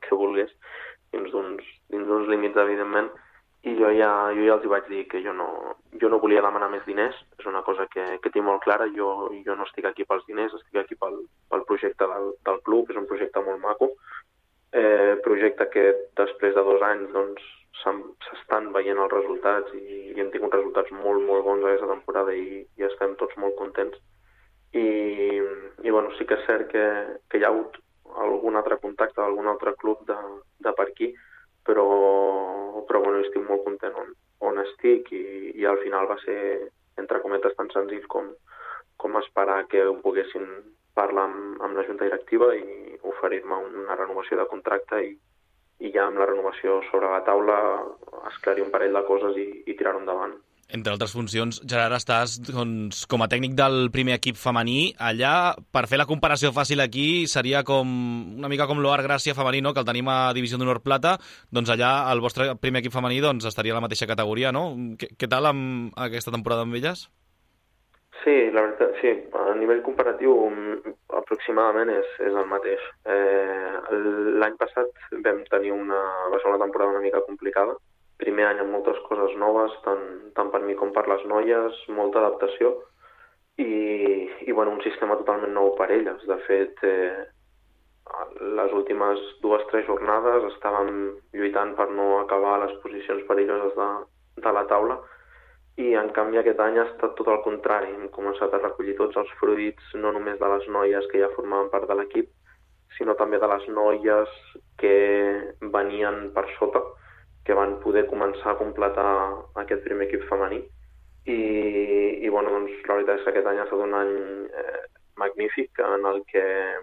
que volgués, dins d'uns límits, evidentment, i jo ja els hi vaig dir que jo no volia demanar més diners, és una cosa que tinc molt clara, jo no estic aquí pels diners, estic aquí pel projecte del club, és un projecte molt maco, projecte que després de 2 anys doncs, s'estan veient els resultats i hem tingut resultats molt, molt bons aquesta temporada i estem tots molt contents. I bueno, sí que és cert que hi ha hagut algun altre contacte d'algun altre club de per aquí, però bueno, estic molt content on estic i al final va ser, entre cometes, tan senzill com esperar que ho poguessin parlar amb la junta directiva i oferir-me una renovació de contracte i ja amb la renovació sobre la taula esclarir un parell de coses i tirar-ho endavant. Entre altres funcions, Gerard, estàs doncs, com a tècnic del primer equip femení. Allà, per fer la comparació fàcil aquí, seria una mica com l'Oar Gràcia femení, no? Que el tenim a Divisió d'Honor Plata. Doncs allà el vostre primer equip femení doncs, estaria a la mateixa categoria, no? Què tal amb aquesta temporada amb elles? Sí, la veritat, sí. A nivell comparatiu aproximadament és el mateix. L'any passat va ser una temporada una mica complicada. Primer any amb moltes coses noves, tant per mi com per les noies, molta adaptació i bueno, un sistema totalment nou per elles. De fet, les últimes 2 o 3 jornades estàvem lluitant per no acabar les posicions perilloses de la taula i en canvi aquest any ha estat tot el contrari. Hem començat a recollir tots els fruits, no només de les noies que ja formaven part de l'equip, sinó també de les noies que venien per sota, que van poder començar a completar aquest primer equip femení. I bueno, doncs, la veritat és que aquest any ha estat un any magnífic en el que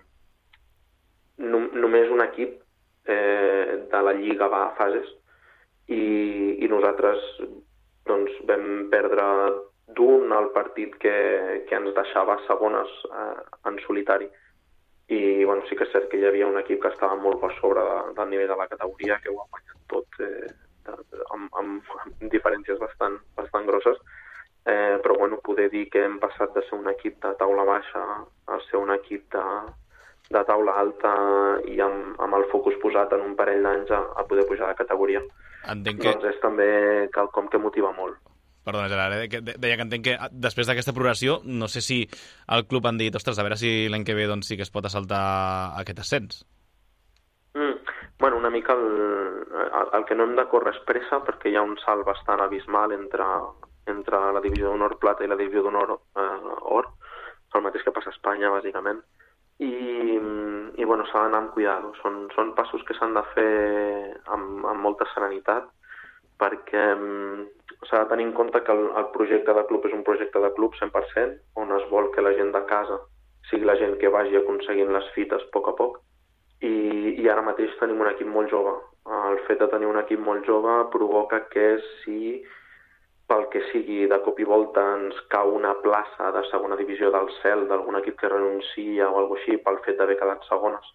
només un equip de la Lliga va a fases i nosaltres doncs, vam perdre d'un el partit que ens deixava segones en solitari. I bueno, sí que és cert que hi havia un equip que estava molt per sobre del nivell de la categoria, que ho ha guanyat tot amb diferències bastant grosses, però bueno, poder dir que hem passat de ser un equip de taula baixa a ser un equip de taula alta i amb el focus posat en un parell d'anys a poder pujar de categoria. Entenc que... Doncs és també quelcom que motiva molt. Perdona, Gerard, deia que entenc que després d'aquesta progressió, no sé si el club han dit, ostres, a veure si l'any que ve doncs, sí que es pot assaltar aquest ascens. Bueno, una mica el que no hem de córrer és pressa, perquè hi ha un salt bastant abismal entre la divisió d'honor plata i la divisió d'honor or, el mateix que passa a Espanya, bàsicament. I bueno, s'ha d'anar amb cuidado. Són passos que s'han de fer amb molta serenitat, perquè s'ha de tenir en compte que el projecte de club és un projecte de club 100%, on es vol que la gent de casa sigui la gent que vagi aconseguint les fites a poc, i ara mateix tenim un equip molt jove. El fet de tenir un equip molt jove provoca que si pel que sigui de cop i volta ens cau una plaça de segona divisió del cel d'algun equip que renuncia o alguna així pel fet d'haver quedat segones,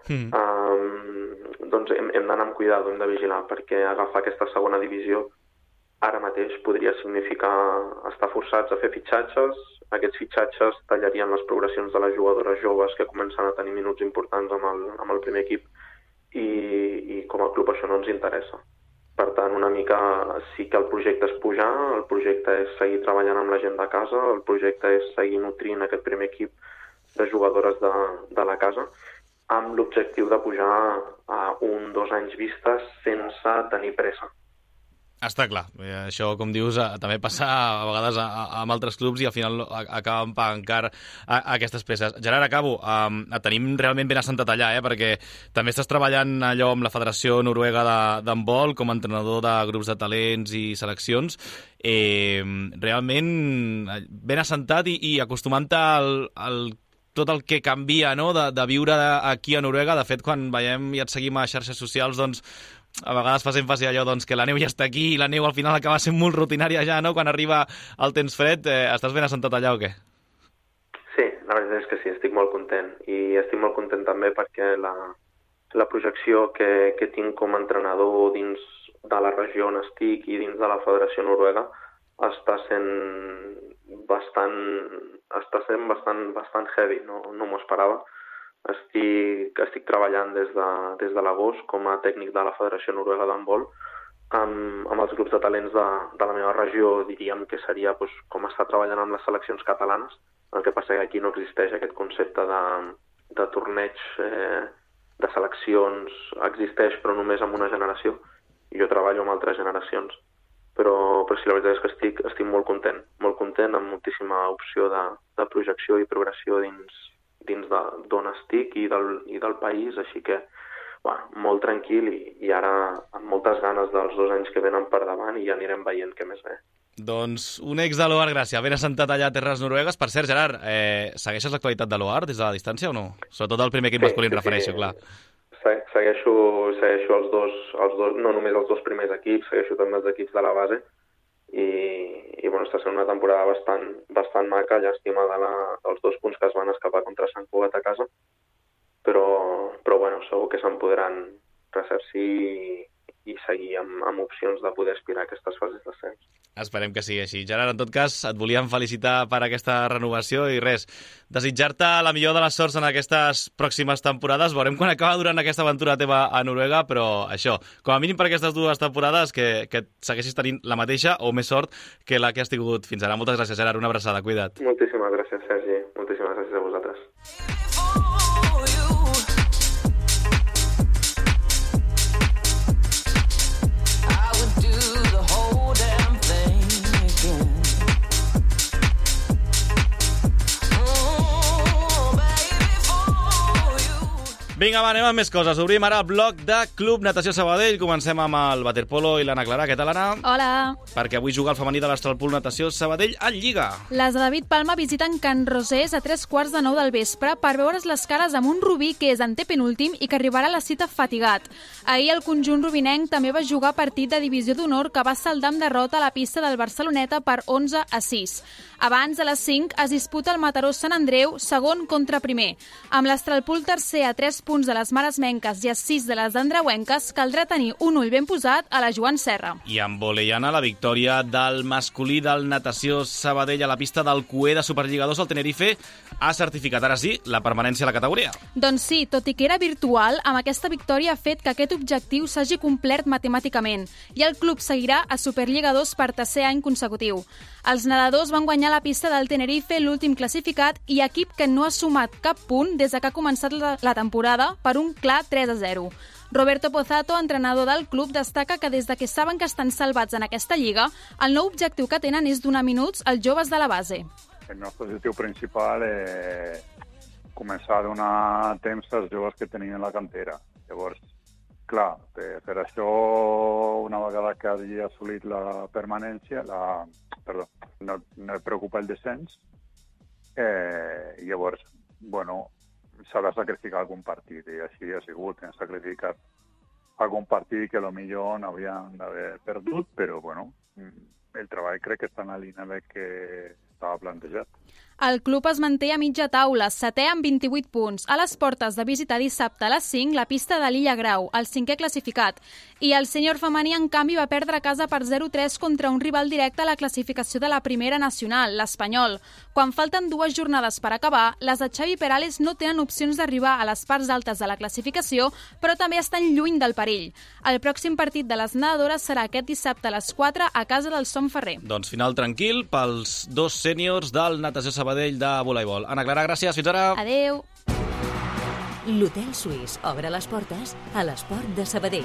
doncs hem d'anar amb cuidado, hem de vigilar, perquè agafar aquesta segona divisió ara mateix podria significar estar forçats a fer fitxatges. Aquests fitxatges tallarien les progressions de les jugadores joves que comencen a tenir minuts importants amb el primer equip i com a club això no ens interessa. Per tant, una mica sí que el projecte és pujar, el projecte és seguir treballant amb la gent de casa, el projecte és seguir nutrint aquest primer equip de jugadores de la casa, amb l'objectiu de pujar a 1 o 2 anys vistes sense tenir pressa. Està clar. Això, com dius, també passa a vegades amb altres clubs i al final acaben pagant car aquestes peces. Gerard, acabo. Et tenim realment ben assentat allà, perquè també estàs treballant allò amb la Federació Noruega d'Handbol com a entrenador de grups de talents i seleccions. Realment ben assentat i acostumant-te al tot el que canvia, no?, de viure aquí a Noruega. De fet, quan veiem i et seguim a xarxes socials, doncs a vegades fa èmfasi allò que la neu ja està aquí i la neu al final acaba sent molt rutinària ja, no?, quan arriba el temps fred. Estàs ben assentat allà o què? Sí, la veritat és que sí, estic molt content. I estic molt content també perquè la projecció que tinc com a entrenador dins de la regió on estic i dins de la Federació Noruega està sent bastant heavy, no m'ho esperava. estic treballant des de l'agost com a tècnic de la Federació Noruega d'Handbol amb els grups de talents de la meva regió. Diríem que seria com estar treballant amb les seleccions catalanes. El que passa que aquí no existeix aquest concepte de torneig de seleccions. Existeix, però només amb una generació. I jo treballo amb altres generacions. Però sí, la veritat és que estic molt content, amb moltíssima opció de projecció i progressió dins d'on estic i del país, així que molt tranquil i ara amb moltes ganes dels 2 anys que venen per davant i ja anirem veient què més ve. Doncs un ex de l'OAR Gràcia, ben assentat allà a terres noruegues. Per cert, Gerard, segueixes l'actualitat de l'OAR des de la distància o no? Sobretot el primer equip masculí, refereixo, clar. Segueixo els dos, no només els 2 primers equips, segueixo també els equips de la base i bueno, està sent una temporada bastant maca, llàstima dels 2 punts que es van escapar contra Sant Cugat a casa, però bueno, segur que se'n podran ressarcir i seguir amb opcions de poder aspirar a aquestes fases d'ascens. Esperem que sigui així. Gerard, en tot cas, et volíem felicitar per aquesta renovació i res, desitjar-te la millor de les sorts en aquestes pròximes temporades. Veurem quan acaba durant aquesta aventura teva a Noruega, però això, com a mínim per aquestes 2 temporades, que segueixis tenint la mateixa o més sort que la que has tingut fins ara. Moltes gràcies, Gerard. Una abraçada. Cuida't. Moltíssimes gràcies, Sergi. Moltíssimes gràcies a vosaltres. Vinga, va, anem amb més coses. Obrim ara el bloc de Club Natació Sabadell. Comencem amb el waterpolo i l'Anna Clara. Què tal, Anna? Hola. Perquè avui juga el femení de l'Astralpool Natació Sabadell en Lliga. Les de David Palma visiten Can Rosés a 3:15 del vespre per veure's les cares amb un Rubí que és antepenúltim i que arribarà a la cita fatigat. Ahir el conjunt rubinenc també va jugar partit de divisió d'honor que va saldar amb derrota a la pista del Barceloneta per 11-6. Abans, a les 5, es disputa el Mataró Sant Andreu, segon contra primer. Amb l'Astralpool tercer a 3 punts de les maresmenques i a 6 de les andreuenques, caldrà tenir un ull ben posat a la Joan Serra. I amb voleiana, la victòria del masculí del Natació Sabadell a la pista del Cué de Superliga 2 al Tenerife ha certificat, ara sí, la permanència a la categoria. Doncs sí, tot i que era virtual, amb aquesta victòria ha fet que aquest objectiu s'hagi complert matemàticament i el club seguirà a Superliga 2 per tercer any consecutiu. Els nedadors van guanyar la pista del Tenerife, l'últim classificat, i equip que no ha sumat cap punt des que ha començat la temporada per un clar 3-0. Roberto Pozzato, entrenador del club, destaca que des de que saben que estan salvats en aquesta lliga, el nou objectiu que tenen és donar minuts als joves de la base. El nostre objectiu principal és començar a donar temps als joves que tenim en la cantera. Llavors, clar, per fer això, una vegada que hagi assolit la permanència, no et preocupa el descens, llavors, bueno, s'ha de sacrificar algun partit, i així ha sigut. Hem sacrificat algun partit que potser no havien d'haver perdut, però, bueno, el treball crec que està en la línia de que estava plantejat. El club es manté a mitja taula, setè amb 28 punts, a les portes de visitar dissabte a les 5 la pista de l'Illa Grau, el 5è classificat. I el sènior femení, en canvi, va perdre a casa per 0-3 contra un rival directe a la classificació de la primera nacional, l'Espanyol. Quan falten 2 jornades per acabar, les de Xavi Perales no tenen opcions d'arribar a les parts altes de la classificació, però també estan lluny del perill. El pròxim partit de les nedadores serà aquest dissabte a les 4 a casa del Som Ferrer. Doncs final tranquil pels 2 sèniors del Natació Sabadell de voleibol. Anna Clara, gràcies. Fins ara. Adéu. L'Hotel Suís obre les portes a l'esport de Sabadell.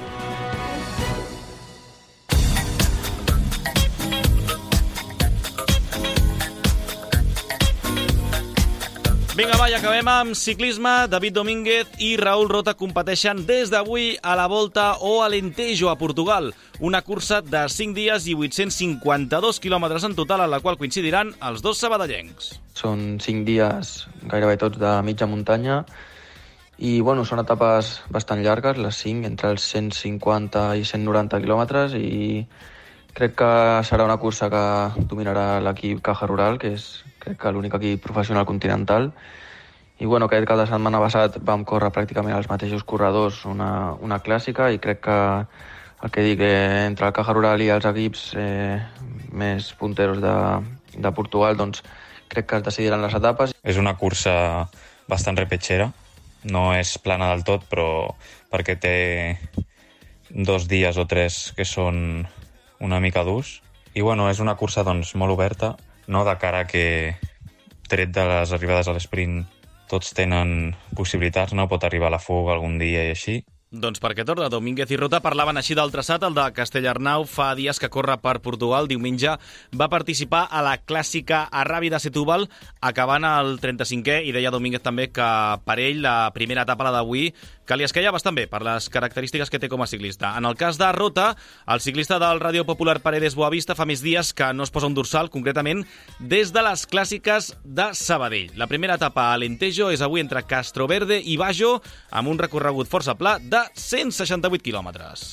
Vinga, va, i acabem amb ciclisme. David Domínguez i Raül Rota competeixen des d'avui a la Volta o Alentejo, a Portugal. Una cursa de 5 dies i 852 quilòmetres en total, en la qual coincidiran els 2 sabadellencs. Són 5 dies, gairebé tots de mitja muntanya, i bueno, són etapes bastant llargues, les 5, entre els 150 i 190 quilòmetres, i crec que serà una cursa que dominarà l'equip Caja Rural, que és crec que l'únic equip professional continental. I bueno, aquest cap de setmana passat vam córrer pràcticament els mateixos corredors una clàssica, i crec que el que dic, entre el Caja Rural i els equips més punteros de Portugal, doncs crec que es decidiran les etapes. És una cursa bastant repetxera, no és plana del tot, però perquè té 2 dies o 3 que són una mica durs. I bueno, és una cursa doncs, molt oberta, no de cara que, tret de les arribades a l'esprint, tots tenen possibilitats, no? Pot arribar a la fuga algun dia i així. Doncs perquè torna Domínguez i Rota parlaven així del traçat, el de Castellarnau fa dies que corre per Portugal. Diumenge va participar a la clàssica a Ràbia de Setúbal, acabant el 35è, i deia Domínguez també que per ell la primera etapa, la d'avui, que li escaia bastant bé per les característiques que té com a ciclista. En el cas de Rota, el ciclista del Ràdio Popular Paredes Boavista fa més dies que no es posa un dorsal, concretament des de les clàssiques de Sabadell. La primera etapa a Alentejo és avui entre Castroverde i Bajo, amb un recorregut força pla de 168 quilòmetres.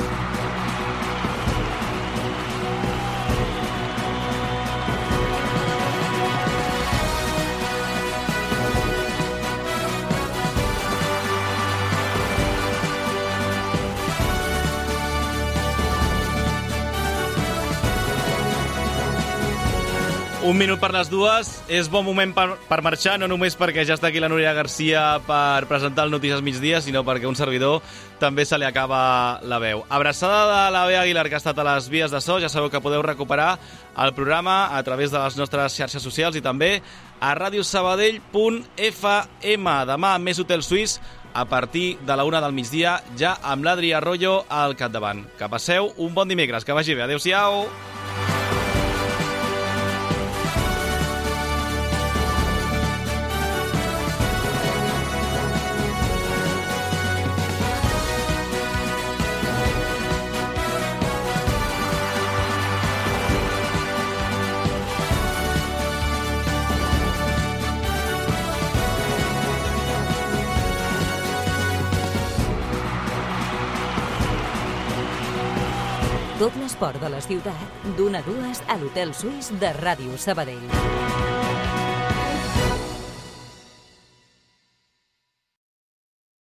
Un minut per les dues. És bon moment per marxar, no només perquè ja està aquí la Núria Garcia per presentar el Notícies Migdia, sinó perquè un servidor també se li acaba la veu. Abraçada de la Bea Aguilar, que ha estat a les vies de so. Ja sabeu que podeu recuperar el programa a través de les nostres xarxes socials i també a radiosabadell.fm. Demà més Hotel Suís a partir de la 1 del migdia, ja amb l'Adri Arroyo al capdavant. Que passeu un bon dimecres, que vagi bé. Adéu-siau! Tot l'esport de la ciutat, d'1 a 2 a l'Hotel Suís de Ràdio Sabadell.